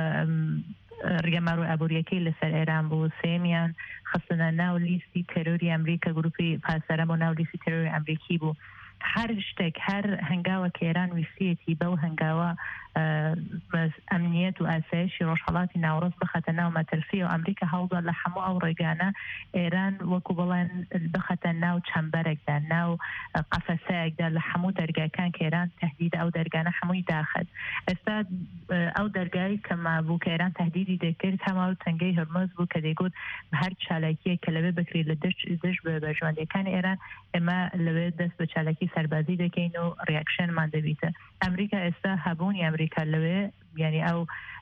ڕێگەمار و ئابوووریەکەی لەسەر ئێران بوو سێمیان خستنە ناو لیستی تەرۆری ئەمریکا گروپی پاسەرە بۆ ناو لیستی تەرۆری ئەمریکی بوو هەر شتێک هەر هەنگاوە کە ئێران ویسیەتی بەو هەنگاوە ئەمنیەت و ئاسایشی ڕۆژهەڵاتی ناوڕۆست بخەتە ناو مەترسی و ئەمریکا هەوڵدا لە هەموو ئەو ڕێگانە ئێران وەکو بڵێن بخەتە ناو چەمبەرێکدا ناو قەفەسەیەکدا لە هەموو دەرگاکان کە ئێران تهدید ئەو دەرگانە هەمووی داخەت ئێستا ئەو دەرگای کە مابوو کە ئێران تهدیدی دەکرد هەما تەنگەی هەرمۆز بوو کە دەیگوت هەر چالاکیە کە لەوێ بکرێت لە دژ بە ژوندەکانی ئێران ئێمە لەوێ دەست بە چالاکی سەربازی دەکەین و ڕیاکشنمان دەبیتە ئەمریکا ئێستا هەبوونی ئەمریکا لەوێ یعنی ئەو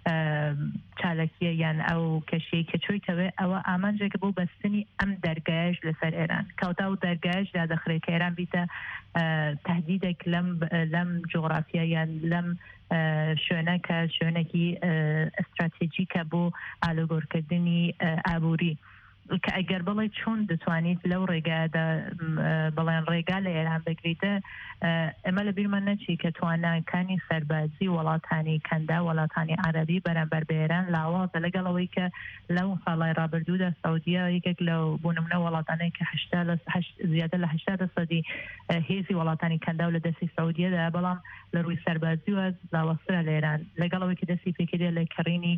چالاکیە یان ئەو کەشەی کە چۆیتەوێ ئەوە ئامانجێک بۆ بەستنی ئەم دەرگایش لەسەر ئێران کەوتا و دەرگایش دادەخرێت کە ئێران بیتە تهدیدێک لەم جغرافیا یان لەم شوێنە کە شوێنێکی ئەستراتێجیکە بۆ ئالۆگۆڕکردنی ئابووری کە ئەگەر بڵێ چۆن دەتوانیت لەو ڕێگادا بڵێن ڕێگا لە ئێران بگریتە ئەمە لە بیرمان نەچی کە تواناکانی سەربازی وڵاتانی کەندا وڵاتانی عەرەبی بەرامبەر بە ئێران لاوازە لەگەڵەوەی کە لەو ساڵای ڕابردوودا سەعودیە یەکێک لەو بۆ نمونە وڵاتانەی کە زیاتر لە 80% هێزی وڵاتانی کەندا و لە دەستی سەعودیەدا بەڵام لە ڕووی سەربازی و لاوەسترە لە ئێران لەگەڵەوەی کە دەستی پێکردە لە کڕینی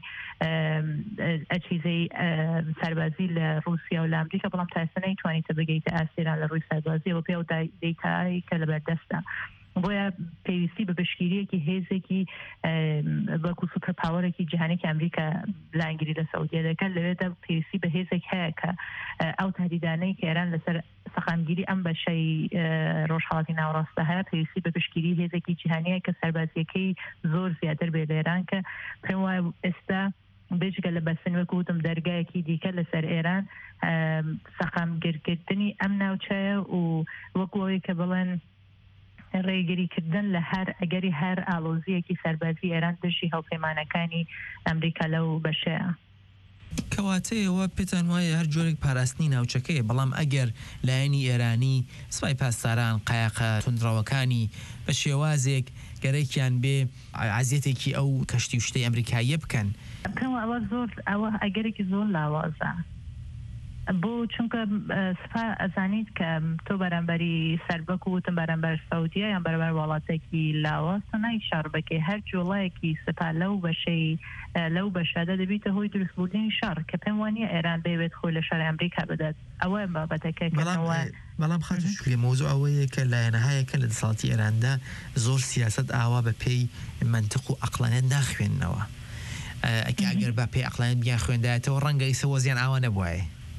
ئەچیزەی سەربازی لە رووسیا و لە ئەمریکا بەڵام تا ئێستا نەیتوانیتە بگەیتە ئاسیران لە ڕووی سەربازیەوە پێ و دەیتایی کە لەبەردەستە بۆیە پێویستی بە بەشگیریەکی هێزێکی وەکو سوپەر پاوەرێکی جیهانێکی ئەمریکا لانگیری لە سەعودیە دەکات لەوێدا پێویستی بە هێزێک هەیە کە ئەو تهدیدانەی کە ئێران لەسەر سەخامگیری ئەم بەشەی ڕۆژهەڵاتی ناوڕاستە هەیە پێویستی بە پشگیری هێزێکی جیهانیە کە سەربازیەکەی زۆر زیاتر بێ لە ئێران کە پێم وایە ئێستا بێژگە لە بەسن وەکوتم دەرگایەکی دیکە لەسەر ئێران سەخامگیرکردنی ئەم ناوچەیە و وەکوەوەی کە بڵێن ڕێگریکردن لە هەر ئەگەری هەر ئالۆزیەکی سەربازی ئێران دژی هەڵپەیمانەکانی ئەمریکا لەو بەشەیە کەواتەیەوە پێتان وایە هەر جۆرێک پاراستنی ناوچەکەی بەڵام ئەگەر لایەنی ئێرانی سوپای پاسداران قایقە توندڕەوەکانی بە شێوازێک گەرەیکیان بێ عەزیەتێکی ئەو کەشتی و شتەی ئەمریکاییە بکەن ئەوە زۆر ئەوە ئەگەرێکی زۆر لاوازە بۆ چونکە سپا ئەزانیت کە تۆ بەرامبەری سەربەک وتم بەرامبەر سەعودیە یان بەرامبەر وڵاتێکی لاوەستە نایشار بکەی هەر جوڵایەکی سپا لەو بەشەی لەو بەشەدا دەبیتە هۆی دروستبوونی شەڕ کە پێم وانییە ئێران بێوێت خۆی لە شەڕی ئەمریکا بدات ئەوە بابەتەکە بەڵام خاتوشکری مۆزوع ئەوەیە کە لایەنەهایەکە لە دەسەڵاتی ئێراندا زۆر سیاست ئاوا بە پێی منتق و عەقلانیەت ناخوێننەوە ئەگەر بە پێی عەقلانیەت بیان خوێندایەتەوە ڕەنگە ئیسە وەزیان ئاوا نەبوایە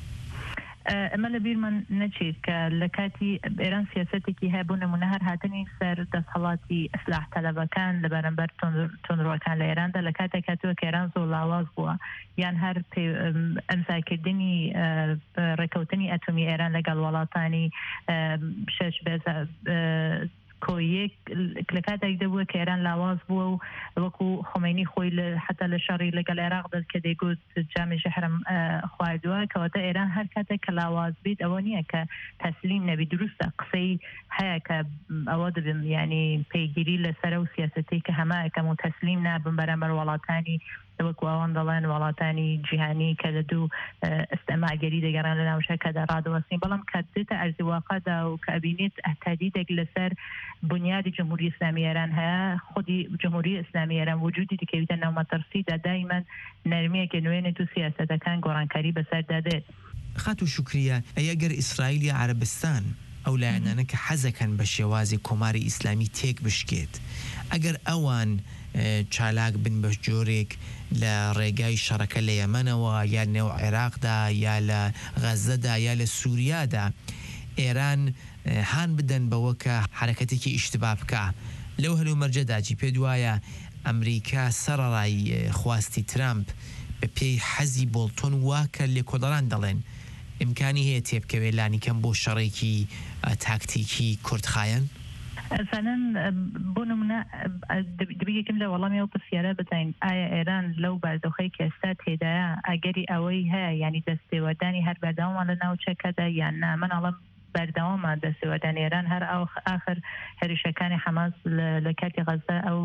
ئەمە لە بیرمان نەچێت کە لە کاتی ئێران سیاسەتێکی هەبوو نمونە هەر هاتنی سەر دەسەڵاتی ئیسلاح تەلەبەکان لە بەرامبەر تۆندڕەوەکان لە ئێراندا لە کاتێک هاتووە کە ئێران زۆر لاواز بووە یان هەر ئەمزاکردنی ڕێکەوتنی ئەتۆمی ئێران لەگەڵ وڵاتانی شش کۆیەک لە کاتێک دەبووە کە ئێران لاواز بووە و وەکو خۆمینی خۆی حتا لە شەڕی لەگەڵ عێراق دەست کە دەیگوت جامێژە حرم خواردووە کەواتە ئێران هەر کاتێک کە لاواز بیت ئەوە نییە کە تەسلیم نەبی دروستە قسەی هەیە کە ئەوە دەبن ینی پەیگیری لەسەر و سیاسەتی کە هەمایەکەم و تەسلیم نابن بەرامبەر وڵاتانی وەکو ئەوان دەڵێن وڵاتانی جیهانی کە لە دوو ئەستەماگەری دەگەڕان لە ناوچەکەدا ڕادەوەستین بەڵام کە دێتە ئەرزی واقعدا و کە ئەبینێت ئەهتادیدێک لەسەر بنیادی جمهوری ئیسلامی ئێران هەیە خودی جمهوری ئیسلامی ئێران وجودی دکەویتە ناو مەترسیدا دایما نەرمیەکە نوێنێت و سیاسەتەکان گۆڕانکاری بەسەردا دێت. خات و شکریە ئەگەر ئیسرائیل یا عەرەبستان ئەو لایەنانە کە حەزەکەن بە شێوازی کۆماری ئیسلامی تێک بشکێت ئەگەر ئەوان چالاک بن بە جۆرێک لە ڕێگای شەڕەکە لە یەمەنەوە یا نێو عێراقدا یا لە غەزەدا یا لە سووریادا ئێران هان بدەن بەوە کە حرەکەتێکی ئیشتبا بکە لەو هەلو مەرجەداجی پێ دوایە ئەمریکا سەرڕای خواستی ترامپ بە پێی حەزی بۆڵتۆن واکە لێکۆڵەران دەڵێن ئیمکانی هەیە تێبکەوێ لانی کەم بۆ شەڕێکی تاکتیکی کوردخایەن؟ زانن بۆ نمونە دەبیەکەم لە وەڵامی ئەو پرسیارە بزین ئایا ئێران لەو بەردەخەی کە ئێستا تێدایە ئەگەری ئەوەی هەیە ینی دەستێوەردانی هەر بەردەوامان لە ناوچەکەدا یان نا مناڵم بەردەوامە دەستێوەردانی ئێران هەر ئەو ئاخر هەریشەکانی حەماس لە کاتی غەزە ئەو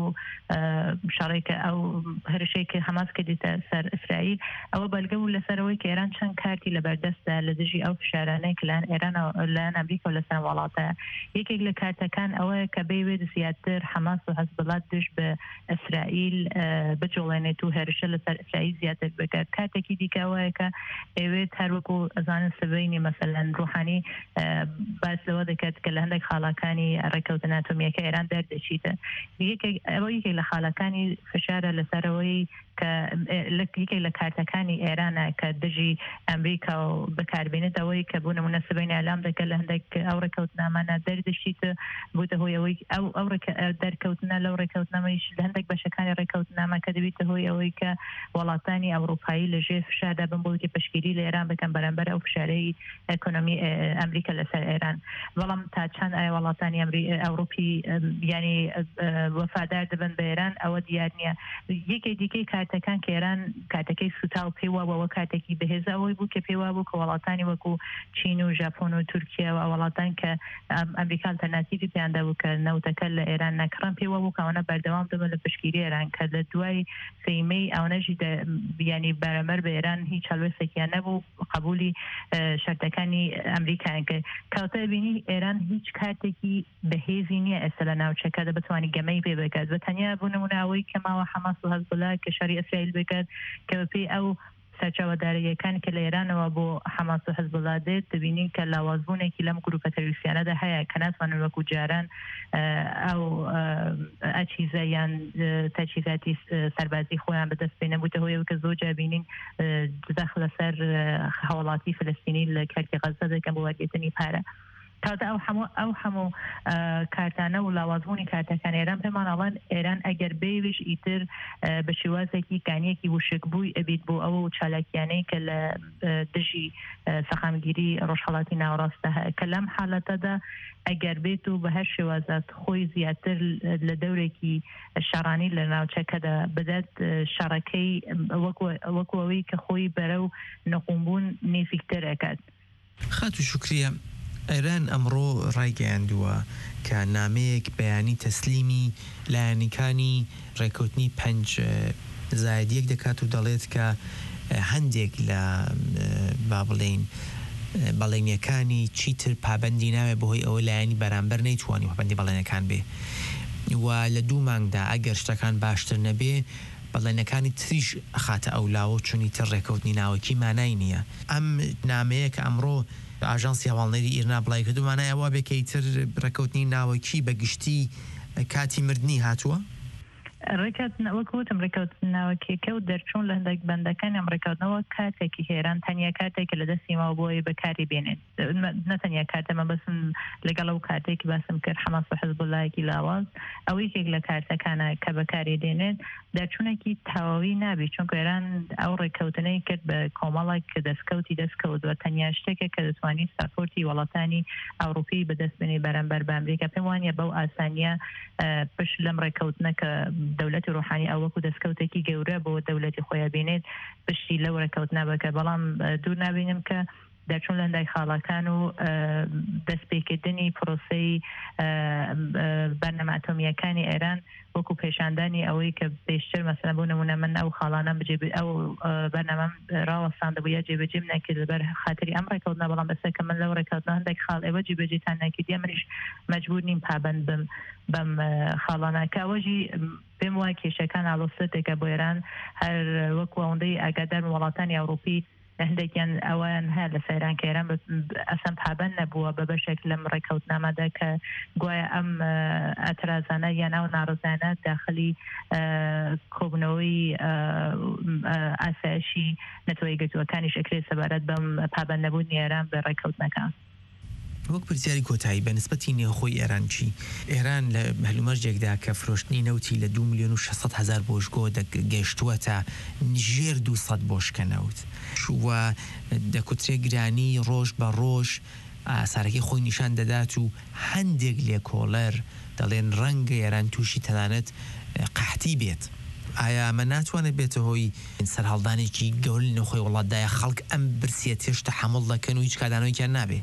شەڕێکە ئەو هەریشەیەکی حەماس کردیتە سەر ئیسرائیل ئەوە بەلگە و لەسەرەوەی کە ئێران چەند کارتی لە بەردەستە لە دژی ئەو فشارانەی کە لایەن ئێران لایەن ئەمریکا و لەسەر وڵاتە یەکێک لە کارتەکان ئەوەیە کە بێوێت زیاتر حەماس و حەزبڵات دژ بە ئیسرائیل بجوڵێنێت و هێرشە لەسەر ئیسرائیل زیاتر بکات کارتێکی دیکە ئەوەیە کە ئەوێت هەروەکو ئەزانن سبەینی مەسەلەن ڕوحانی باس لەوە دەکات کە لە هەندێک خاڵەکانی ڕێکەوتن ئاتۆمیەکە ئێران دەردەچیتە ئەوە یەکێک لە خاڵەکانی فشارە لەسەرەوەی کە یەکێک لە کارتەکانی ئێرانە کە دژی ئەمریکا و بەکاربێنێت ئەوەی کە بوو نمونە سبەینی ئەلام دەکات لە هەندێک ئەو ڕێکەوتنامانە دەردەچیتە بووتە هۆی ئەوەی ئەو دەرکەوتنە لەو ڕێکەوتنامەیش لە هەندێک بەشەکانی ڕێکەوتنامە کە دەبێتە هۆی ئەوەی کە وڵاتانی ئەوروپایی لەژێر فشاردا بن بۆ پشگیری لە ئێران بکەن بەرامبەر ئەو فشارەی ئەکۆنۆمی ئەمریکا لەسەر ئێران بەڵام تا چەند ئایا وڵاتانی ئەوروپی ینی وەفادار دەبن بە ئێران ئەوە دیار نییە یەکێک دیکەی کاتەکان کە ئێران کاتەکەی سوتا و پێیوەوە کاتێکی بەهێزە ئەوەی بوو کە پێیوا بوو کە وڵاتانی وەکو چین و ژاپۆن و تورکیا و وڵاتان کە ئەمریکا ئالتەرناتیڤی پێیاندا بوو کە نەوتەکە لە ئێران نەکڕن پێیوە بوو کە ئەوەنە بەردەوام دەبن لە پشگیری ئێران کە لە دوای سەیمەی ئەوەنەژی ینی بەرەمەر بە ئێران هیچ هەڵوێستێکیان نەبوو قبولی شەرتەکانی ئەمریکایان کرد کەواتە بینی ئێران هیچ کاتێکی بەهێزی نییە ئێستا لە ناوچەکەدا بتوانانی گەمەی پێ بکات بە تەنیا بوو نمونەوەی کە ماوە حەماس و هەزبڵا کە شەڕی ئیسرائیل بکات کە بەپێی ئەو سەرچاوەدارەیەکان کە لە ئێرانەوە بۆ حەماس و هەزبڵا دێت دەبینین کە لاوازبوونێکی لەم گروپە تەروریستیانەدا هەیە کە ناتوانن وەکو جاران ئەو ئەچیزە یان تەجهیزاتی سەربازی خۆیان بەدەست پێ نەبووتە هۆیەوە کە زۆر جار بینین دەخ لەسەر هەوڵاتی فلەستینی لە کارتی غەزە دەکەن بۆ وەرگرتنی پارە کاتە ئەو هەموو کارتانە و لاوازبوونی کارتەکان ئێران پێمانەڵەن ئێران ئەگەر بێویش ئیتر بە شێوازێکی کانیەکی وشک بووی ئەبیت بۆ ئەوە و چالاکیانەی کە لە دژی سەخامگیری ڕۆژهەڵاتی ناوەڕاستە کە لەم حالەتەدا ئەگەر بێت و بە هەر شێوازات خۆی زیاتر لە دەورێکی شەڕانی لە ناوچەکەدا بدات شەڕەکەی وەکو ئەوەی کە خۆی بەرە و نەقومبوون نێزیکتر ئەکات. خات و شکریە ئێران ئەمڕۆ ڕایگەیاندووە کە نامەیەک بەیانی تەسلیمی لایەنیکانی ڕێکەوتنی 5+1 دەکات و دەڵێت کە هەندێک لە با بڵێن بەڵێنیەکانی چیتر پابەندی ناوێت بەهۆی ئەوە لایەنی بەرامبەر نەیتوانی پابەندی بەڵێنەکان بێ و لە 2 مانگدا ئەگەر شتەکان باشتر نەبێ بەڵێنەکانی تریش ئەخاتە ئەولاوە چونی تر ڕێکەوتنی ناوەکی مانای نییە ئەم نامەیە کە ئەمڕۆ ئاژانسی هەواڵنەری ئیرنا بڵای کردومانە ئەوە بێکەی تر ڕێکەوتنی ناوەکی بە گشتی کاتی مردنی هاتووە؟ وەکوتم ڕێکەوتنەوەکێکە و دەرچوون لە هەندێک بەندەکانی ئەم ڕێکەوتنەوە کاتێکی هێران تەنیا کاتێکی لە دەستیمەوە بۆی بەکاری بێنێت نەتەنیا کاتەمە بەسم لەگەڵ ئەو کاتێکی باسم کرد حەماس و حیزبوڵایەکی لاواز ئەو یەکێک لە کارتەکانە کە بەکاری دێنێت دەرچوونێکی تەواوی نابی چونکە ئێران ئەو ڕێکەوتنەی کرد بە کۆمەڵێک کە دەستکەوتوە تەنیا شتێکە کە دەتوانێت ساپۆرتی وڵاتانی ئەوروپی بەدەست بێنێ بەرامبەر بە ئەمریکا پێم وانیە بەو ئاسانیە پشت لەم ڕێکەوتنە کە دەوڵەتی ڕۆحانی ئەو وەکو دەستکەوتێکی گەورە بۆ دەوڵەتی خۆیان بینێت پشتی لەو ڕێکەوتنە بکە بەڵام دوور نابینم کە دەچوون لە هەندێک خاڵەکان و دەستپێکردنی پرۆسەی بەرنامە ئەتۆمیەکانی ئێران وەکو پێشاندانی ئەوەی کە پێشتر مەسەلەن بۆ نمونە من ئەو خاڵانە ئەو بەرنامەم ڕاوەستاندەبوو یا جێبەجێم نەکرد لەبەر خاتری ئەم ڕێکەوتنە بەڵام بەسەر کە من لەو ڕێکەوتنە هەندێک خاڵ ئێوە جێبەجێتان نەکردیە منیش مەجبور نیم پابەند بم بەم خاڵانە کە ئەوەژی پێم وایە کێشەکان ئاڵۆسەتێکە بۆ ئێران هەر وەکو ئەوەندەی ئاگادار وڵاتانی ئەوروپی هەندێکیان ئەویان هەیە لە سەیران کە ئێران ئەسەن پابەند نەبووە بە بەشێک لەم ڕێکەوتنامەدا کە گوایە ئەم ئەترازانە یان ئەو ناڕزانە داخلی کۆبنەوەی ئاسایشی نەتەوەی گرتووەکانی شەکرێت سەبارەت بەم پابەند نەبوونی ئێران بە ڕێکەوتنەکە. وەک پرسیاری کۆتایی بە نسبەتی نێوخۆی ئێران چی؟ ئێران لە هەلومەرجێکدا کە فرۆشتنی نەوتی لە 2,600,000 بۆشگۆ گەشتووە تا نژێر 200 بۆشکە نەوت وە دەکوترێ گرانی ڕۆژ بە ڕۆژ ئاسارەکەی خۆی نیشان دەدات و هەندێک لێکۆڵەر دەڵێن ڕەنگە ئێران تووشی تەنانەت قەحتی بێت. ئایا ئەمە ناتوانێت بێتە هۆی سەرهەڵدانێکی گەورە لە نێوخۆی وڵاتدایە خەڵک ئەم برسیە تێشتە حەمڵ دەکەن و هیچ کادانەوەیکیان نابێ؟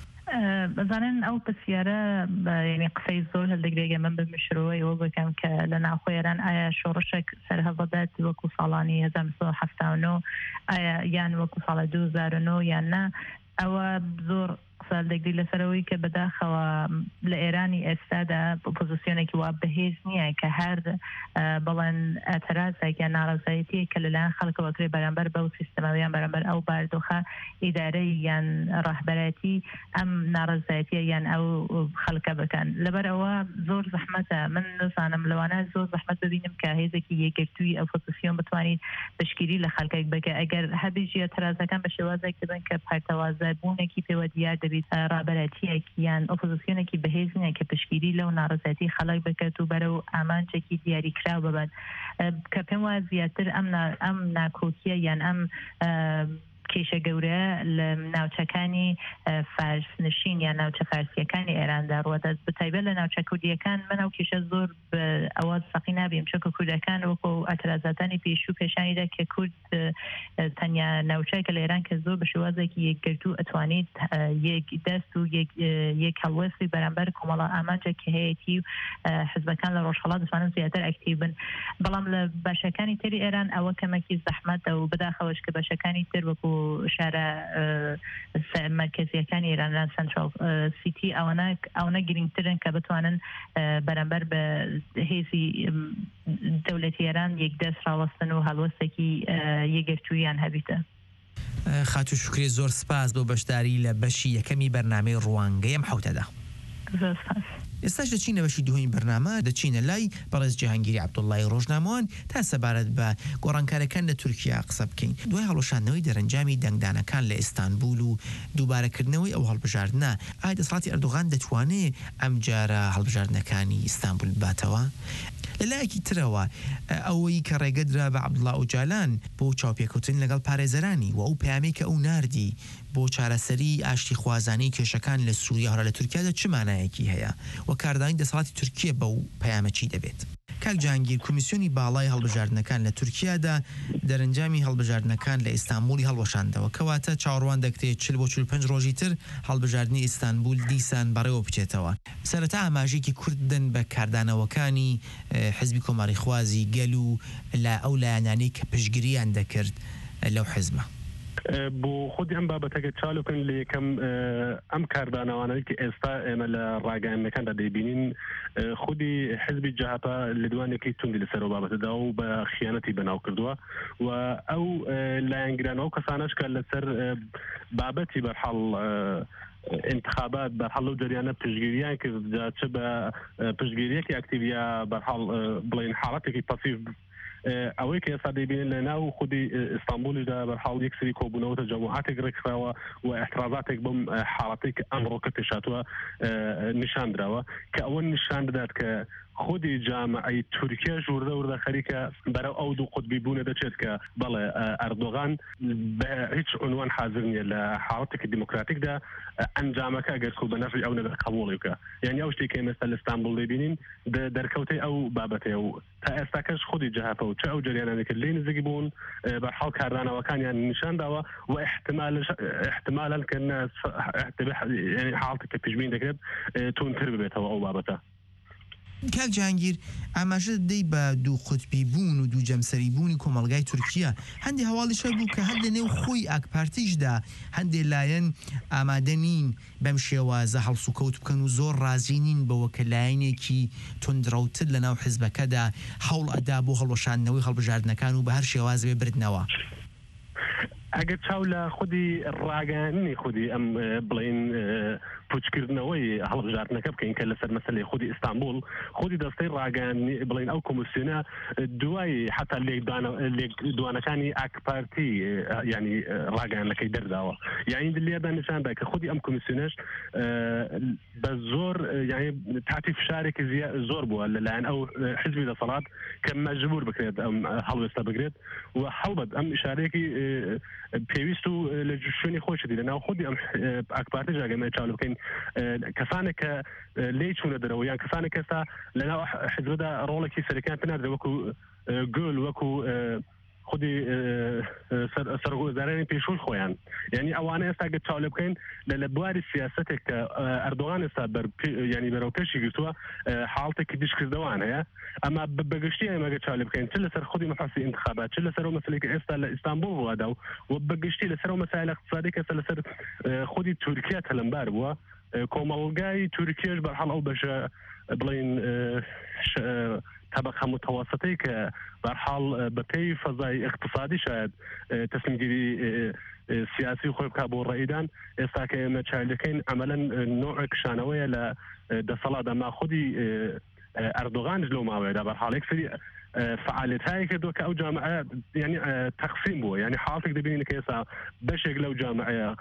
بزانن ئەو پرسیارە ینی قسەی زۆر هەڵدەگرێگە من بمشرەوەی ئەوە بکەم کە لە ناوخۆی ئێران ئایا شۆڕشێک سەرهەڵدەدات وەکو ساڵانی 1970 ئایا یان وەکو ساڵە 2009 یان نا ئەوە زۆر دەگری لەسەرەوەی کە بەداخەوە لە ئێرانی ئێستادا پۆزیسیۆنێکی وا بەهێز نییە کە هەر بەڵێن ئەتەرازێک یان ناڕەزایەتیە کە لەلایەن خەڵکەوەکرێ بەرامبەر بەو سیستەمەوەیان بەرامبەر ئەو بارودۆخە ئیدارەی یان ڕاهبەرەتی ئەم ناڕەزایەتیە یان ئەو خەڵکە بکەن لەبەرەوە زۆر زەحمەتە من نزانم لەوانە زۆر زەحمەت ببینم کە هێزێکی یەکگرتووی ئەو پۆزیسیۆن بتوانین پشگیری لە خەڵکێک بکە ئەگەر هەبیژی ئەتەرازەکان بە شێوازێک دەبن کە پارتەوازەبوونێکی پێوە دیار دەبێت ڕابەرەتیەکی یان ئۆپۆزیسیۆنێکی بەهێز نییە کە پشگیری لەو ناڕەزایەتی خەڵک بکات و بەرەو ئامانجێکی دیاریکراو ببات کە پێم وایە زیاتر ئەم ناکۆکیە یان ئەم کێشە گەورە لە ناوچەکانی فارسنشین یان ناوچە فارسیەکانی ئێراندا ڕوەدەست بەتایبەت لە ناوچە کوردیەکان من ئەو کێشە زۆر ئەوە سەقی نابیم چونکە کوردەکان وەکو ئەترازاتانی پێشوو پێشانیدا کە کورد تەنیا ناوچەیەکە لە ئێران کە زۆر بە شێوازێکی یەکگرتوو ئەتوانیت یەک دەست و یەک هەڵوەستی بەرامبەر کۆمەڵە ئامانجێک کە هەیەی حزبەکان لە ڕۆژهەڵات دەتوانن زیاتر ئەکتیڤ بن بەڵام لە باشەکانی تری ئێران ئەوە کەمەکی زەحمەتە و بەداخەوەش کە باشەکانی تر وەکو شارە مرکزیەکانی ئێران سنترال سیتی ئەوە گرنگترن کە بتوانن بەرامبەر بە هێزی دەوڵەتی ئێران یەکدەست ڕاوەستن و هەڵوەستێکی یەکگرتوویان هەبیتە. خاتو شکرێ زۆر سپاس بۆ بەشداری لە بەشی یەکەمی بەرنامەی ڕوانگەی ئەم حوتەدا. ئێستاش دەچینە بەشی دوهەمی بەرنامە دەچینە لای بەڕێز جیهانگیری عەبدوڵڵاهی ڕۆژنامەوان تا سەبارەت بە گۆڕانکاریەکان لە تورکیا قسە بکەین دوای هەڵۆشاندنەوەی دەرەنجامی دەنگدانەکان لە ئیستانبول و دووبارەکردنەوەی ئەو هەڵبژاردنە ئایا دەسەڵاتی ئەردۆغان دەتوانێت ئەم جارە هەڵبژاردنەکانی ئیستانبول باتەوە؟ لەلایەکی ترەوە ئەوەی کە ڕێگەدرا بە عەبدوڵڵا ئۆجالان بۆ چاوپێکەوتن لەگەڵ پارێزەرانی و ئەو پەیامەی کە ئەو ناردی بۆ چارەسەری ئاشتی خوازانی کێشەکان لە سووریا هەرە لە تورکیادا چ مانایەکی هەیە و کاردانی دەسەڵاتی تورکیە بەو پەیامە چی دەبێت؟ کاک جانگیر کۆمیسیۆنی باڵای هەڵبژاردنەکان لە تورکیادا دەرەنجامی هەڵبژاردنەکان لە ئیستانبولی هەڵوەشاندەوە کەواتە چاوەڕوان دەکرێت 40 بۆ 45 ڕۆژی تر هەڵبژاردنی ئیستانبول دیسان بەڕێوە بچێتەوە. سەرەتا ئاماژێکی کوردن بە کاردانەوەکانی حزبی کۆماری خوازی گەل و لە ئەو لایەنانەی کە پشگیریان دەکرد لەو حزبە. بۆ خودی ئەم بابەتەکە چالوکن لە یەکەم ئەم کاردانەوانەی کە ئێستا ئێمە لە ڕاگەیاندنەکاندا دەیبینین خودی حزبی جەهەپا لە دوانێکی توندی لەسەر بابەتەدا و بە خیانەتی بەناو کردووە و ئەو لایەنگرانەوە کەسانەش کە لەسەر بابەتی بەرحەڵ انتخابات بەرحەڵ جریانە پشگیریان کرد چ بە پشگیریەکی ئەکتیڤیا بەرحەڵ بڵین حاڵەتێکی پەسیف ئەوەی کە ئێستا دەبینن لە ناو خودی ئیستانبولیدا بەرحەڵ یەک سری کۆبوونەوەتە جەماعاتێک ڕێکخراوە و احترازاتێک بەم حاڵەتێک ئەمڕۆکە پێشاتوە نیشان درراوە کە ئەوە نیشان بدات کە خودی جامعی تورکیا ژوردە خەریکە بەرەو ئەو دوو قوتبی بوونە دەچێت کە بەڵێ ئەردۆغان بە هیچ عنوان حاضر نییە لە حاڵەتێکی دیموکراتیکدا ئەنجامەکە ئەگەر کو بە نەفی ئەو نەبێت قبوڵی بکە یعنی ئەو شتێکی ئێستا لە ئیستانبول دەبینین دەرکەوتەی ئەو بابەتەیە و تا ئێستاکەش خودی جەهاپە و چ ئەو جریانانێکە لێ نزیکی بوون بەرحەڵ کاردانەوەکانیان نیشان داوە و احتمالاً کە حاڵەتێکە پێشبین دەکرێت تونتر ببێتەوە ئەو بابەتە. کاک جهانگیر ئاماژە دەی بە دوو قوتبی بوون و دوو جەمسەری بوونی کۆمەڵگای تورکیا هەندێک هەواڵی شەر بوو کە هەر لە نێو خۆی ئاکپارتیشدا هەندێک لایەن ئامادە نین بەم شێوازە هەڵس و کەوت بکەن و زۆر ڕازی نین بەوە کە لایەنێکی تندڕەوتر لە ناو حیزبەکەدا هەوڵ ئەدا بۆ هەڵوەشاندنەوەی هەڵبژاردنەکان و بە هەر شێواز بێ بردنەوە. ئەگەر چاو لە خودی ڕاگەاندنی خودی ئەم بڵین پوچکردنەوەی هەڵبژاردنەکە بکەین کە لەسەر مەسەلەی خودی ئیستانبول خودی دەستەی ڕاگەاندنی بڵین ئەو کۆمسیۆنە دوای حتا لێکدوانەکانی ئاکپارتی ینی ڕاگەاندنەکەی دەرداوە یعنی لێدا نیشاندا کە خودی ئەم کۆمسیۆنەش بە زۆر یعنی تاتی فشارێکی زۆر بووە لەلایەن ئەو حزبی دەسەڵات کە مەجبور بکرێت ئەم هەڵوێستە بگرێت و هەڵبەت ئەم ئیشارەیەکی پێویست و لە شوێنی خۆشتی لەناو خودی ئەم ئاکپارتی جاگەمە چاو بکەین کەسانێک کە لێ چوونە دەرەوە یان کەسانێک کەستا لەناو حزبدا ڕۆڵێکی سەرەکیان پێنادرێت وەکو گل وەکو خودی سەرگۆزارانی پێشووی خۆیان یعنی ئەوانە ئێستا گە چاو لێ بکەین لە بواری سیاسەتێک کە ئەردۆغان ئێستا ینی بەرەوپێشی گرتووە حاڵتێکی دیشکردەوان هەیە ئەمە بەگشتی ئەمەگە چاو لێ بکەین چ لەسەر خودی مەفاسی انتخابات چ لەسەر ئەو مەسەلەی کە ئێستا لە ئیستانبول ڕوادا و بەگشتی لەسەر ئەو مەسایل اقتصادی کە لەسەر خودی تورکیا تەلەمبار بووە کۆمەڵگای تورکیاش بەرحەڵ ئەو بەشە بڵین طبقة متوسطة كبرحال ببي فضاء اقتصادي شاید تصميمگیری سیاسی خوب کابو رایدان است که مشاهدین عملا نوع کشانویه ل دسالات ما خودی اردوغان جلو ما ويدا برحال يكسر فعاليتها كدو كأو جامعة يعني تقسيم بو يعني حالتك دبين كيسا بشكل لو جامعة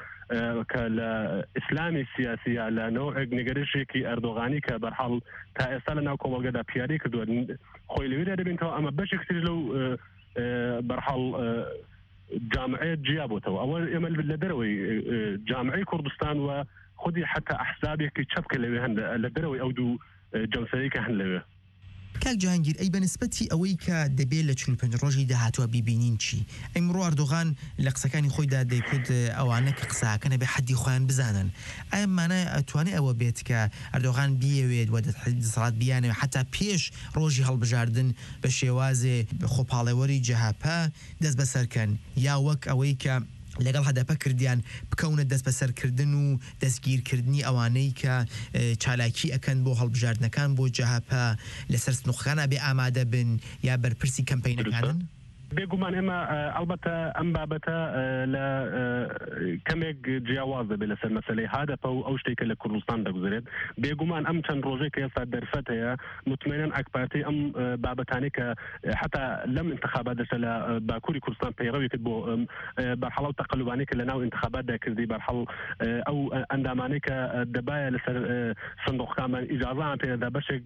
كالإسلامي السياسي على نوع نجريشي كي أردوغاني كبرحال تأثال ناو كومال جدا بياري كدو خوي لويدا دبين تو أما بشكل لو برحال جامعة جيابو تو أول يمل لدروي جامعة كردستان وخدي حتى أحزابي كي تشبك لدروي أو دو جلسه که هنلوه کاک جهانگیر ئەی بەنسبەتی ئەوەی کە دەبێت لە 45 ڕۆژی داهاتوە بیبینین چی ئەمڕۆ ئەردۆغان لە قسەکانی خۆیدا دەیکوت ئەوانە کە قساکەنە بێ حەدی خۆیان بزانن ئایا مانە ئەتوانێت ئەوە بێت کە ئەردۆغان بیەوێت و دەسەڵات بیانەوێت حتا پێش ڕۆژی هەڵبژاردن بە شێوازێ خۆپاڵێوەری جەهاپە دەست بەسەرکەن یا وەک ئەوەی کە لەگەڵ هەدەپە کردیان بکەونە دەست بەسەرکردن و دەستگیرکردنی ئەوانەی کە چالاکی ئەکەن بۆ هەڵبژاردنەکان بۆ جەهاپە لەسەر سنوخخانە بێ ئامادە بن یا بەرپرسی کەمپینەکانن بێگومان ئێمە ئەلبەتە ئەم بابەتە لە کەمێک جیاواز دەبێت لەسەر مەسەلەی هادەپە و ئەو شتێکە لە کوردستان دەگوزرێت بێگومان ئەم چەند ڕۆژێک کە ئێستا دەرفەت هەیە مطمئناً ئاکپارتی ئەم بابەتانەی کە حتا لەم انتخابات دەسە لە باکووری کوردستان پەیڕەوی کرد بۆ بەرحەڵ و تەقەلوبانەی کە لە ناو انتخاباتدا کردی بەرحەڵ ئەو ئەندامانەی کە دەبایە لەسەر سندوقەکانمان ئیجازەیان پێدەدا بەشێک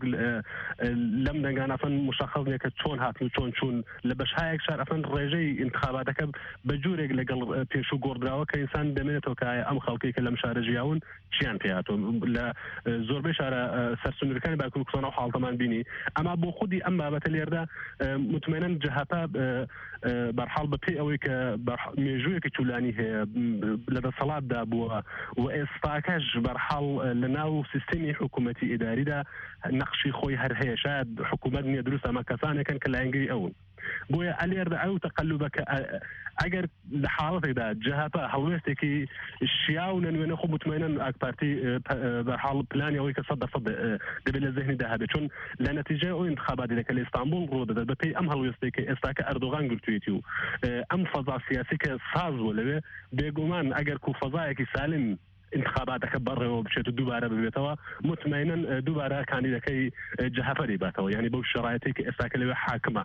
لەم دەنگانە مشخص نییە کە چۆن هاتن و چۆن چوون لە بەشهایەک ئەفەن ڕێژەی انتخاباتەکە بە جوورێک لەگەڵ پێش و گۆڕدراوە کە ئینسان دەمێنێتەوە کە ئەم خەڵکی کە لەم شارە ژیاون چیان پێهاتوە لە زۆربەی شارە سەرسونورەکانی باکوور کوردستان و حاڵتەمان بینی ئەما بۆ خودی ئەم بابەتە لێردا مطمئناً جەهاپە بەرحاڵ بەپێی ئەوەی کە مێژوویەکی توولانی هەیە لە دەسەڵاتدا بووە و ئێستاکەش بەرحاڵ لە ناو سیستەمی حکوومەتی ئیداریدا نەقشی خۆی هەر هەیە شاید حکوومەت نییە دروست ئەمە کەسانێکن کە لایەنگری ئەون بۆیە ئەلێردا ئەو تەقەلوبەکە ئەگەر لە حاڵەتێکدا جەهاپە هەڵوێستێکی شیاو نەنوێنە خۆ مطمئناً ئاکپارتی بەرحاڵ پلانی ئەوەی کە 100% دەبێت لە ذهنیدا هەبێت چون لە نەتیجەی ئەو انتخاباتی کە لە ئیستانبول ڕوو دەدات بەپێی ئەم هەڵوێستێکی ئێستا کە ئەردۆغان گرتوویەتی و ئەم فەزا سیاسی کە ساز بووە لەوێ بێگومان ئەگەر کو فەزایەکی سالم انتخابات كبر وبشيت دوباره ببيتوا مطمئنا دوباره كانديدكي جهفري باتوا يعني بو شرائطك استاكل حاكمه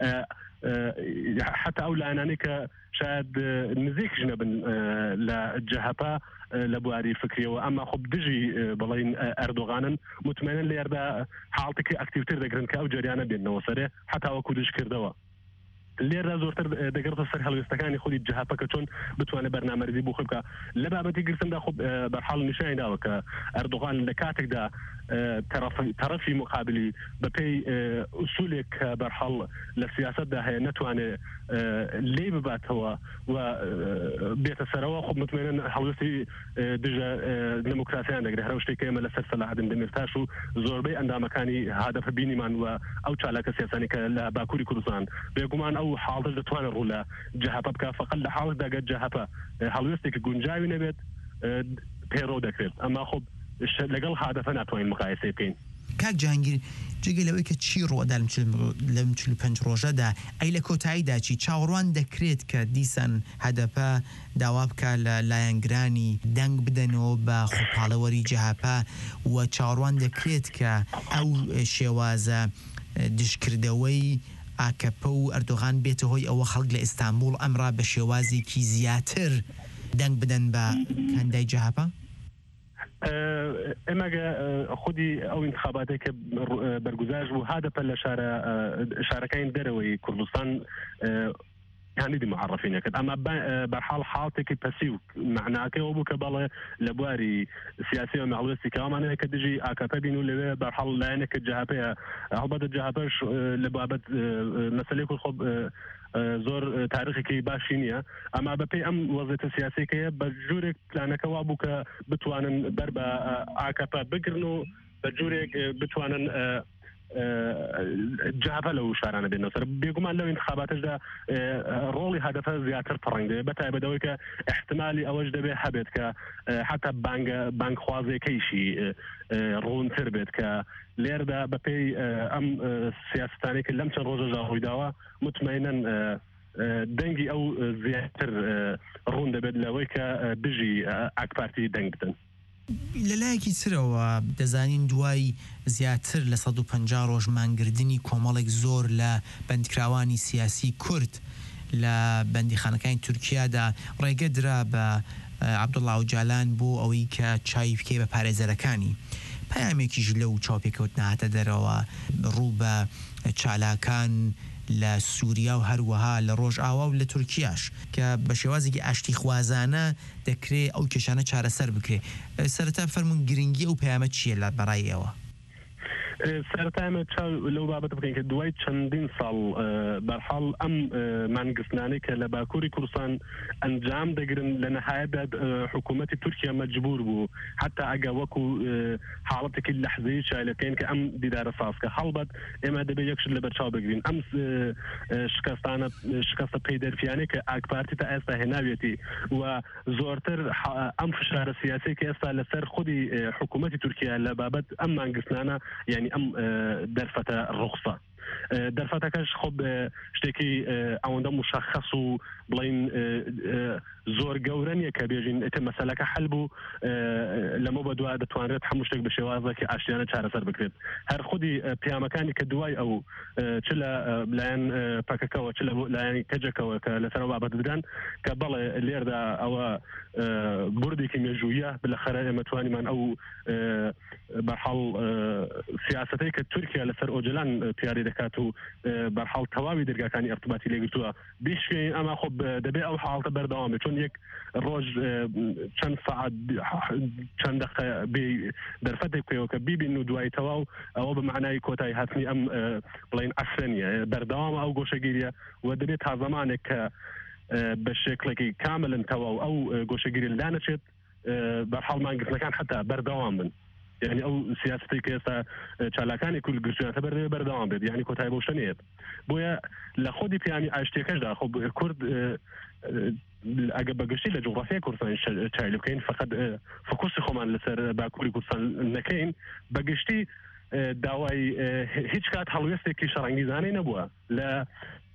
حتى أولى أنانيك شاد نزيك جنب للجهبة لبواري فكرية وأما خب دجي بلين أردوغانا مطمئنا اللي يردا حالتك أكتيفتر دقرن كأو جريانا بيننا وصره حتى وكودش كردوا لێرە زۆرتر دەگەڕێتە سەر هەڵوێستەکانی خۆی جەهاپەکە چۆن بتوانێت بەرنامەریزی بۆ خۆی بکە لە بابەتی گرتندا خۆ بەرحاڵ نیشانی داوە کە ئەردوغان لە کاتێکدا طرفی مقابلی بەپێی ئوسولێک کە بەرحاڵ لە سیاستدا هەیە نەتوانێت لێ بباتەوە و بێتە سەرەوە خۆ مطمئنا هەڵوێستی دژە دموکراسیان دەگرێت هەر شتێک ئێمە لەسەر سەلاحەدین دەمیرتاش و زۆربەی ئەندامەکانی هادەفە بینیمان و ئەو چالاکە سیاسانی کە لە باکووری کوردستان بێگومان ئەو حاڵش دەتوانێت ڕوو لە جەهاپە بکە فقط لە حاڵێکدا گەر جەهاپە هەڵوێستێکی گونجاوی نەبێت پێڕۆ دەکرێت ئەما خۆ لەگەڵ هادەفە ناتوانین مقایسە بکەین. کاک جهانگیر جگە لەوەی کە چی ڕۆدا لەم 45 ڕۆژەدا ئەی لە کۆتاییدا چی چاوەڕوان دەکرێت کە دیسان هەدەپە داوا بکە لە لایەنگرانی دەنگ بدەنەوە بە خۆپاڵەوەری جەهاپە و چاوەڕوان دەکرێت کە ئەو شێوازە دشکردەوەی ئاکەپە و ئەردۆغان بێتە هۆی ئەوە خەڵک لە ئیستانبول ئەمڕا بە شێوازێکی زیاتر دەنگ بدەن بە کەندای جەهاپە؟ ئێمە خودی ئەو انتخاباتێک کە بەرگوزار بوو هادەپە لە شارەکانی دەرەوەی کوردستان هەندی معرفینەکەت ئەمە بەرحاڵ حاڵتێکی پەسیو معناکەەوە بوو کە بەڵێ لە بواری سیاسی و مەڵوێستی کەوامانەیە کە دژی ئاکەپە بین و لەوێ بەرحاڵ لایەنێکە جەهاپەیە هەڵبەتە جەهاپەش لە بابەت مەسەلەی خۆ زۆر تاریخێکی باشی نییە ئەما بەپێی ئەم وەزێتە سیاسیکەیە بە جوورێک پلانەکەوا بوو کە بتوانن بەر بە ئاکەپە بگرن و بە جوورێک بتوانن جەهاپە لەو شارانە بێنەوە سەر بێگومان لەو انتخاباتشدا ڕۆڵی هەدەفە زیاتر پڕنگ دەبێت بەتایبەتەوەی کە احتمالی ئەوەش دەبێت هەبێت کە حتا بانگخوازیەکەیشی ڕوونتر بێت کە لێردا بەپێی ئەم سیاستانێک لەم چەند ڕۆژەدا ڕوویداوە مطمئنا دەنگی ئەو زیاتر ڕوون دەبێت لەوەی کە دژی ئاکپارتی دەنگ بدەن. لەلایەکی ترەوە دەزانین دوای زیاتر لە 150 ڕۆژ مانگردنی کۆمەڵێک زۆر لە بەندکراوانی سیاسی کورد لە بەندیخانەکانی تورکیادا ڕێگە درا بە عەبدوڵڵا ئۆجالان بۆ ئەوەی کە چای بکەی بە پارێزەرەکانی پەیامێکیش لەو چاوپێکەوت نهاتە دەرەوە ڕوو بە چالاکان لە سووریا و هەروەها لە ڕۆژئاوا و لە تورکیاش کە بە شێوازێکی ئاشتی خوازانە دەکرێت ئەو کێشانە چارەسەر بکرێت سەرەتا فەرمون گرنگی ئەو پەیامە چییە لە بەڕای ئێوە؟ سەرەتایمە لەو بابەت بکەین کە دوای چەندین ساڵ بەرحاڵ ئەم مانگستانەی کە لە باکووری کوردستان ئەنجام دەگرن لە نەهایەتدا حکوومەتی تورکیا مەجبور بوو حتا ئەگە وەکو حاڵەتێکی لەحزەیی چایلەکەین کە ئەم دیدارە سازکە هەڵبەت ئێمە دەبێت یەکشت لە بەرچاو بگرین ئەم شکستە پەیدەرفیانەی کە ئاکپارتی تا ئێستا هێناوێتی و زۆرتر ئەم فشارە سیاسی کە ئێستا لەسەر خودی حکوومەتی تورکیا لە بابەت ئەم مانگستانە يعني أم درفة الرخصة دەرفەتەکەش خۆ شتێکی ئەوەندە مشخص و بڵین زۆر گەورە نیە کە بێژین ئێتە مەسەلەکە حەل بوو لەمە بە دوای دەتوانرێت هەموو شتێک بە شێوازێکی ئاشتیانە چارەسەر بکرێت هەر خودی پیامەکانی کە دوای ئەو چ لە لایەن پەکەکەەوە چ لە لایەنی کەجەکەوە کە لەسەرەوە بابەت بدران کە بەڵێ لێردا ئەوە بردێکی مێژوویە بلەخەرە ئێمە توانیمان ئەو بەرحاڵ سیاسەتەی کە تورکیا لەسەر ئۆجلان پیاری دەکات و بەرحاڵ تەواوی دەرگاکانی ئەرتباطی لێگرتووە بیشکەین ئەما خۆ دەبێت ئەو حاڵتە بەردەوام بێت چۆن یەک ڕۆژ چەند سەعات چەند دقیقە بێ دەرفەتێک بکەوە کە بیبین و دوای تەواو ئەوە بە معنای کۆتایی هاتنی ئەم بڵین ئەسرە نیە بەردەوامە ئەو گۆشەگیریە و دەبێت تا زەمانێک کە بە شێکڵێکی کاملن تەواو ئەو گۆشەگیری لانەچێت بەرحاڵ مانگرتنەکان حتا بەردەوام بن يعني او سياستي كيسا چالاكاني كل گرچنا بر بردوام بيد يعني كوتاي بوشنيت بويا لخودي بياني اشتيكاش دا خب كرد اگه بگشتی لجغرافیای کردستان چایلو کین فقط فوکوس خمان لسر باکوری کردستان نکین بگشتی داوای هیچ کات حلویستی که شرنگیزانی نبوده ل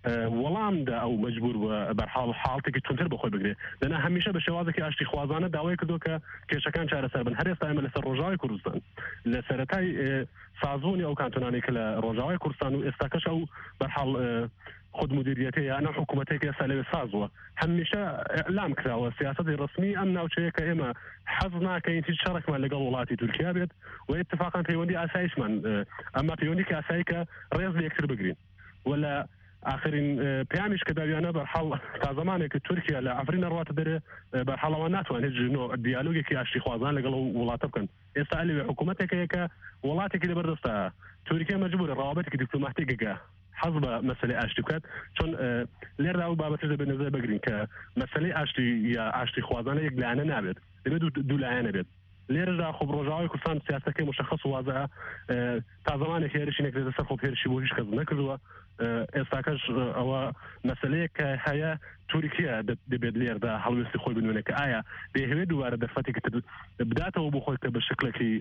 وەڵامدا ئەو مەجبور بەرحاڵ حاڵتێکی تونتر بەخۆی بگرێت لەنا هەمیشە بە شێوازێکی ئاشتی خوازانە داوای کردو کە کێشەکان چارەسەر بن هەر ئێستا ئێمە لەسەر ڕۆژاوای کوردستان لە سەرەتای سازبوونی ئەو کانتۆنانی کە لە ڕۆژاوای کوردستان و ئێستاکەش ئەو بەرحاڵ خود مدیریەتی یانە حکوومەتێکی ئێستا لەوێ سازوە هەمیشە ئەعلام کراوە سیاسەتی ڕسمی ئەم ناوچەیە کە ئێمە حەز ناکەین هیچ شەڕێکمان لەگەڵ وڵاتی تورکیا بێت و اتفاقا پەیوەندی ئاساییشمان ئەمە پەیوەندی ئاسایی کە ڕێز لە یەکتر بگرین ولا آخرین پیامیش کە داویانە بەرحاڵ تا زمانێک تورکیا لە ئەفرینە ڕاتە دەرێ بەرحاڵەوە ناتوانێت ژنۆ دیالۆگێکی ئاشتی خوازان لەگەڵ وڵاتە بکەن ئێستا لەوێ حکوومەتێکەیە کە وڵاتێکی لەبەردەستە تورکیا مەجبورە ڕاوابەتێکی دیپلۆماتیکێکە حەز بە مەسەلەی ئاشتی بکات چۆن لێردا و بابەتش دەبێت نەزەر بگرین کە مەسەلەی ئاشتی یا ئاشتی خوازانە یەک لایەنە نابێت دەبێت دوو لایەنە بێت لێرەدا خۆ ڕۆژاوای کوردستان سیاسەکەی مشخص وازە تا زمانێک هێرشی نەکرێتە سەر خۆ هێرشی بۆ هیچ کەس نەکردووە ئێستاکەش ئەوە مەسەلەیە کە هەیە تورکیا دەبێت لێردا هەڵوێستی خۆی بنوێنە کە ئایا دەیەوێت دووبارە دەرفەتێکی تر بداتەوە بۆ خۆی کە بە شکلێکی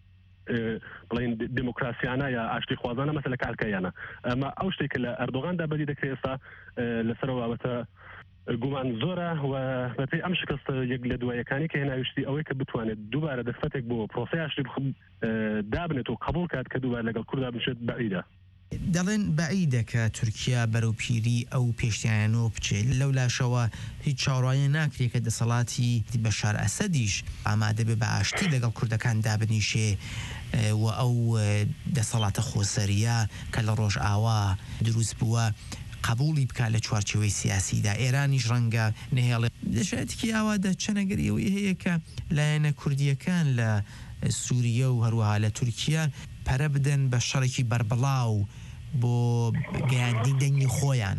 بڵین دموکراسیانە یا ئاشتی خوازانە مەسەلە کارکەیانە ئەمە ئەو شتێک لە ئەردۆغاندا بەدی دەکرێت ئێستا لەسەر بابەتە گومان زۆرە و بەپێی ئەم شکست یەک لە دوایەکانی کە هێناویشتی ئەوەی کە بتوانێت دووبارە دەرفەتێک بۆ پرۆسی ئاشتی دابنێت و قبول کات کە دووبارە لەگەڵ کووردا بچێت بەعیدە دەڵێن بەعیدە کە تورکیا بەرەو پیری ئەو پێشتیانەوە بچێت لەو لاشەوە هیچ چاوەڕوانی ناکرێت کە دەسەڵاتی بەشار ئەسەدیش ئامادە بێ بە ئاشتی لەگەڵ کوردەکان دابنیشێ و ئەو دەسەڵاتە خۆسەریە کە لە ڕۆژ ئاوا دروست بووە قبولی بکات لە چوارچێوەی سیاسیدا ئێرانیش ڕەنگە نهێڵێ دەشێتکی ئاوادا چەنەگەریەوەی هەیە کە لایەنە کوردیەکان لە سووریە و هەروەها لە تورکیا پەرە بدەن بە شەڕێکی بەربڵاو بۆ گەیاندنی دەنگی خۆیان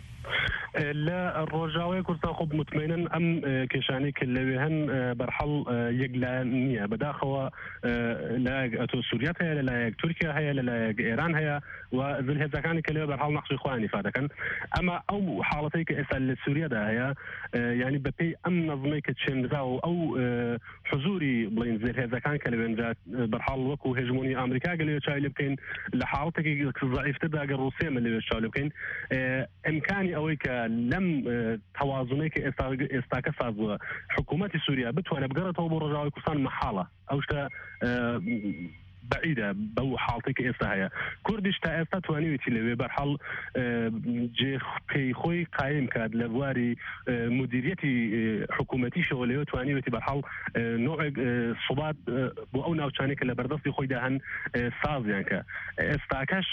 لە ڕۆژاوای کوردستان خۆ مطمئنن ئەم کێشانەی کە لەوێ هەن بەرحەڵ یەکلایەن نییە بەداخەوە لایەک ئەتۆ سووریەت هەیە لەلایەک تورکیا هەیە لەلایەک ئێران هەیە و زلهێزەکانی کە لەوێ بەرحەڵ نەخشی خۆیان ئیفا دەکەن ئەمە ئەو حاڵەتەی کە ئێستا لە سووریەدا هەیە ینی بەپێی ئەم نەظمەی کە چێندراوە و ئەو حضوری بڵین زلهێزەکان کە لەوێنجا بەرحەڵ وەکو هێژمۆنی ئەمریکا گەلێ چاوی لێ بکەین لە حاڵەتێکی ضعیفتردا گە ڕوسیەمە لەوێ چاو لێ بکەین ئیمکانی ئەوەی کە لەم تەوازنەی کە ئێستاکە سازووە حکوومەتی سووریا بتوانێت بگەڕێتەوە بۆ ڕۆژاوای کوردستان مەحاڵە ئەو شتە بعیدە بەو حاڵەتی کە ئێستا هەیە کوردیش تا ئێستا توانیوێتی لەوێ بەرحەڵ جێپێی خۆی قایم کات لە بواری مدیریەتی حکوومەتیشەوە لەوێ توانیوێتی بەرحەڵ نوعێک سوڵات بۆ ئەو ناوچانێک کە لە بەردەستی خۆیدا هەن سازیان کە ئێستاکەش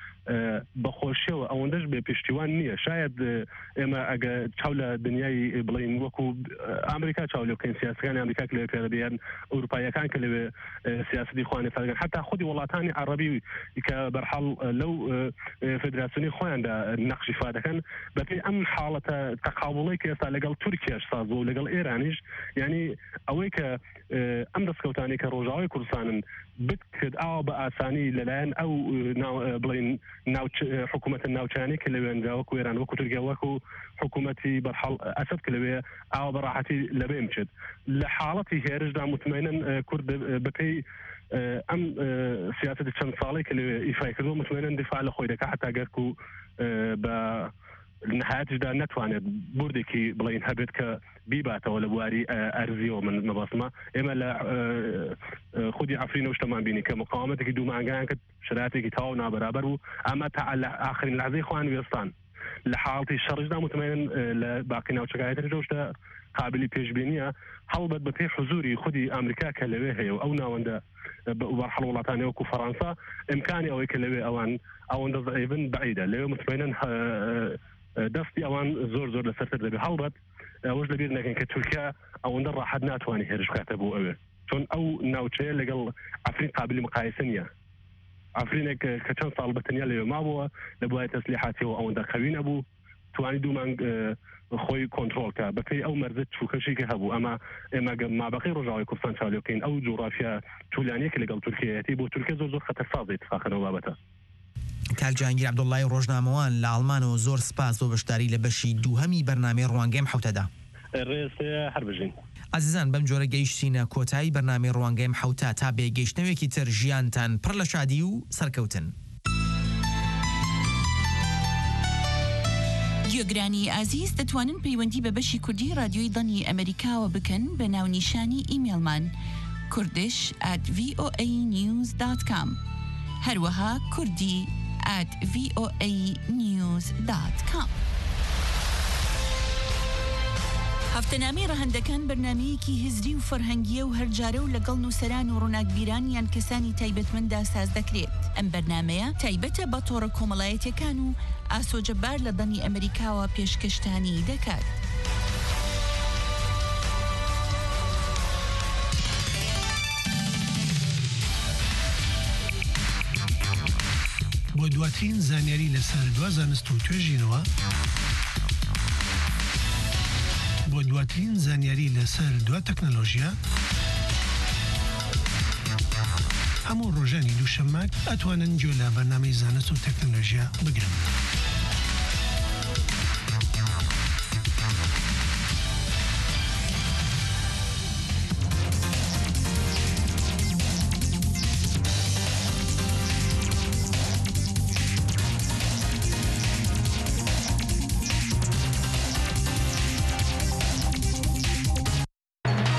بەخۆشیەوە ئەوەندەش بێ پشتیوان نییە شاید ئێمە ئەگە چاو لە دنیای بڵین وەکو ئەمریکا چاو لێ بکەین سیاسەکانی ئەمریکا لەوێ پێدەبیان ئەوروپایەکان کە لەوێ سیاستی خوانێ فەرگەن حتا خودی وڵاتانی عەرەبی کە بەرحەڵ لەو فدراسیۆنی خۆیاندا نەخشی فا دەکەن بەپێی ئەم حاڵەتە تەقابوڵی کە ئێستا لەگەڵ تورکیاش سازووە و لەگەڵ ئێرانیش یعنی ئەوەی کە ئەم دەستکەوتانی کە ڕۆژاوای کوردستانن بکرد ئاوا بە ئاسانی لەلایەن ئەو بڵین حکوومەتە ناوچانی کە لەوێنجا وەکو ئێران وەکو تورکیا وەکو حکوومەتی بەرحەڵ ئەسەد کە لەوێ ئاوا بەڕاحەتی لەبێ بچێت لە حاڵەتی هێرشدا مطمئنن کورد بەپێی ئەم سیاسەتی چەند ساڵی کە لەوێ ئیفای کردووە مطمئنن دفاع لە خۆی دەکات حتا گەرکو بە نهایەتیشدا نەتوانێت بوردێکی بڵین هەبێت کە بیباتەوە لە بواری ئەرزیەوە من مەبەسمە ئێمە لە خودی ئەفرینە شتەمان بینی کە مقاومەتێکی دوو مانگیان کرد شرایطێکی تەواو نابەرابەر بوو ئەمە تا لە ئاخرین لحظەی خوان وێستان لە حاڵەتی شەڕیشدا مطمئنن لە باقی ناوچەکایەتر شتە قابلی پێشبینیە هەڵبەت بە پێی حضوری خودی ئەمریکا کە لەوێ هەیە و ئەو ناوەندە بەرحەڵ وڵاتانی وەکو فەڕەنسا ئیمکانی ئەوەی کە لەوێ ئەوەندە ضعیفن بەعیدە لەوێ مطمئنن دەستی ئەوان زۆر لەسەرتر دەبێت هەڵبەت ئەوەش لەبیر نەکەین کە تورکیا ئەوەندە ڕاحەت ناتوانێت هێرش بکاتە بۆ ئەوێ چۆن ئەو ناوچەیە لەگەڵ ئەفرین قابلی مقایسە نییە ئەفرینێک کە چەند ساڵ بەتەنیا لەوێ مابووە لە بوای تەسلیحاتیەوە ئەوەندە خەوی نەبوو توانی دوو مانگ خۆی کۆنتترۆلکە بەپێی ئەو مەرزە چووکەشی کە هەبوو ئەمە ئێمە مابقی ڕۆژاوای کوردستان چاو بکەین ئەو جوغرافیا توولانەیەکە لەگەڵ تورکیەتی بۆ تورکیا زۆر خەتەرسازی اتفاقەنەوە بابەتە کاکجانگیر عەبدوڵڵای ڕۆژنامەوان لە ئەڵمانەوە زۆر سپاس بۆ بەشداری لە بەشی دووهەمی بەرنامەی ڕوانگەی حەوتەدا ڕێستەیە هەر بژین عزیزان بەم جۆرە گەیشتینە کۆتایی بەرنامەی ڕوانگەی حەوتە تا بێگەیشتنەوەیەکی تر ژیانتان پڕ لە شادی و سەرکەوتن گوێگرانی ئازیز دەتوانن پەیوەندی بە بەشی کوردی رادیۆی دڵی ئەمریکاوە بکەن بە ناونیشانی ئیمێلمان kurdish@voanews.com هەروەها kurdi@voanews.com. هەفتەنامەی ڕەهەندەکان بەرنامەیەکی هزری و فەرهەنگیە و هەرجارە و لەگەڵ نووسەران و ڕووناکبیران یان کەسانی تایبەتمەندا ساز دەکرێت. ئەم بەرنامەیە تایبەتە بە تۆڕە کۆمەڵایەتیەکان و ئاسۆجەبار لە دەنی ئەمریکاوە پێشکەشتانی دەکات. بۆ دواترین زانیاری لەسەر دوا زانست و توێژینەوە بۆ دواترین زانیاری لەسەر دوا تەکنەلۆژیا هەموو ڕۆژانی دووشەممە ئەتوانن گوێ لە بەرنامەی زانست و تەکنەلۆژیا بگرن.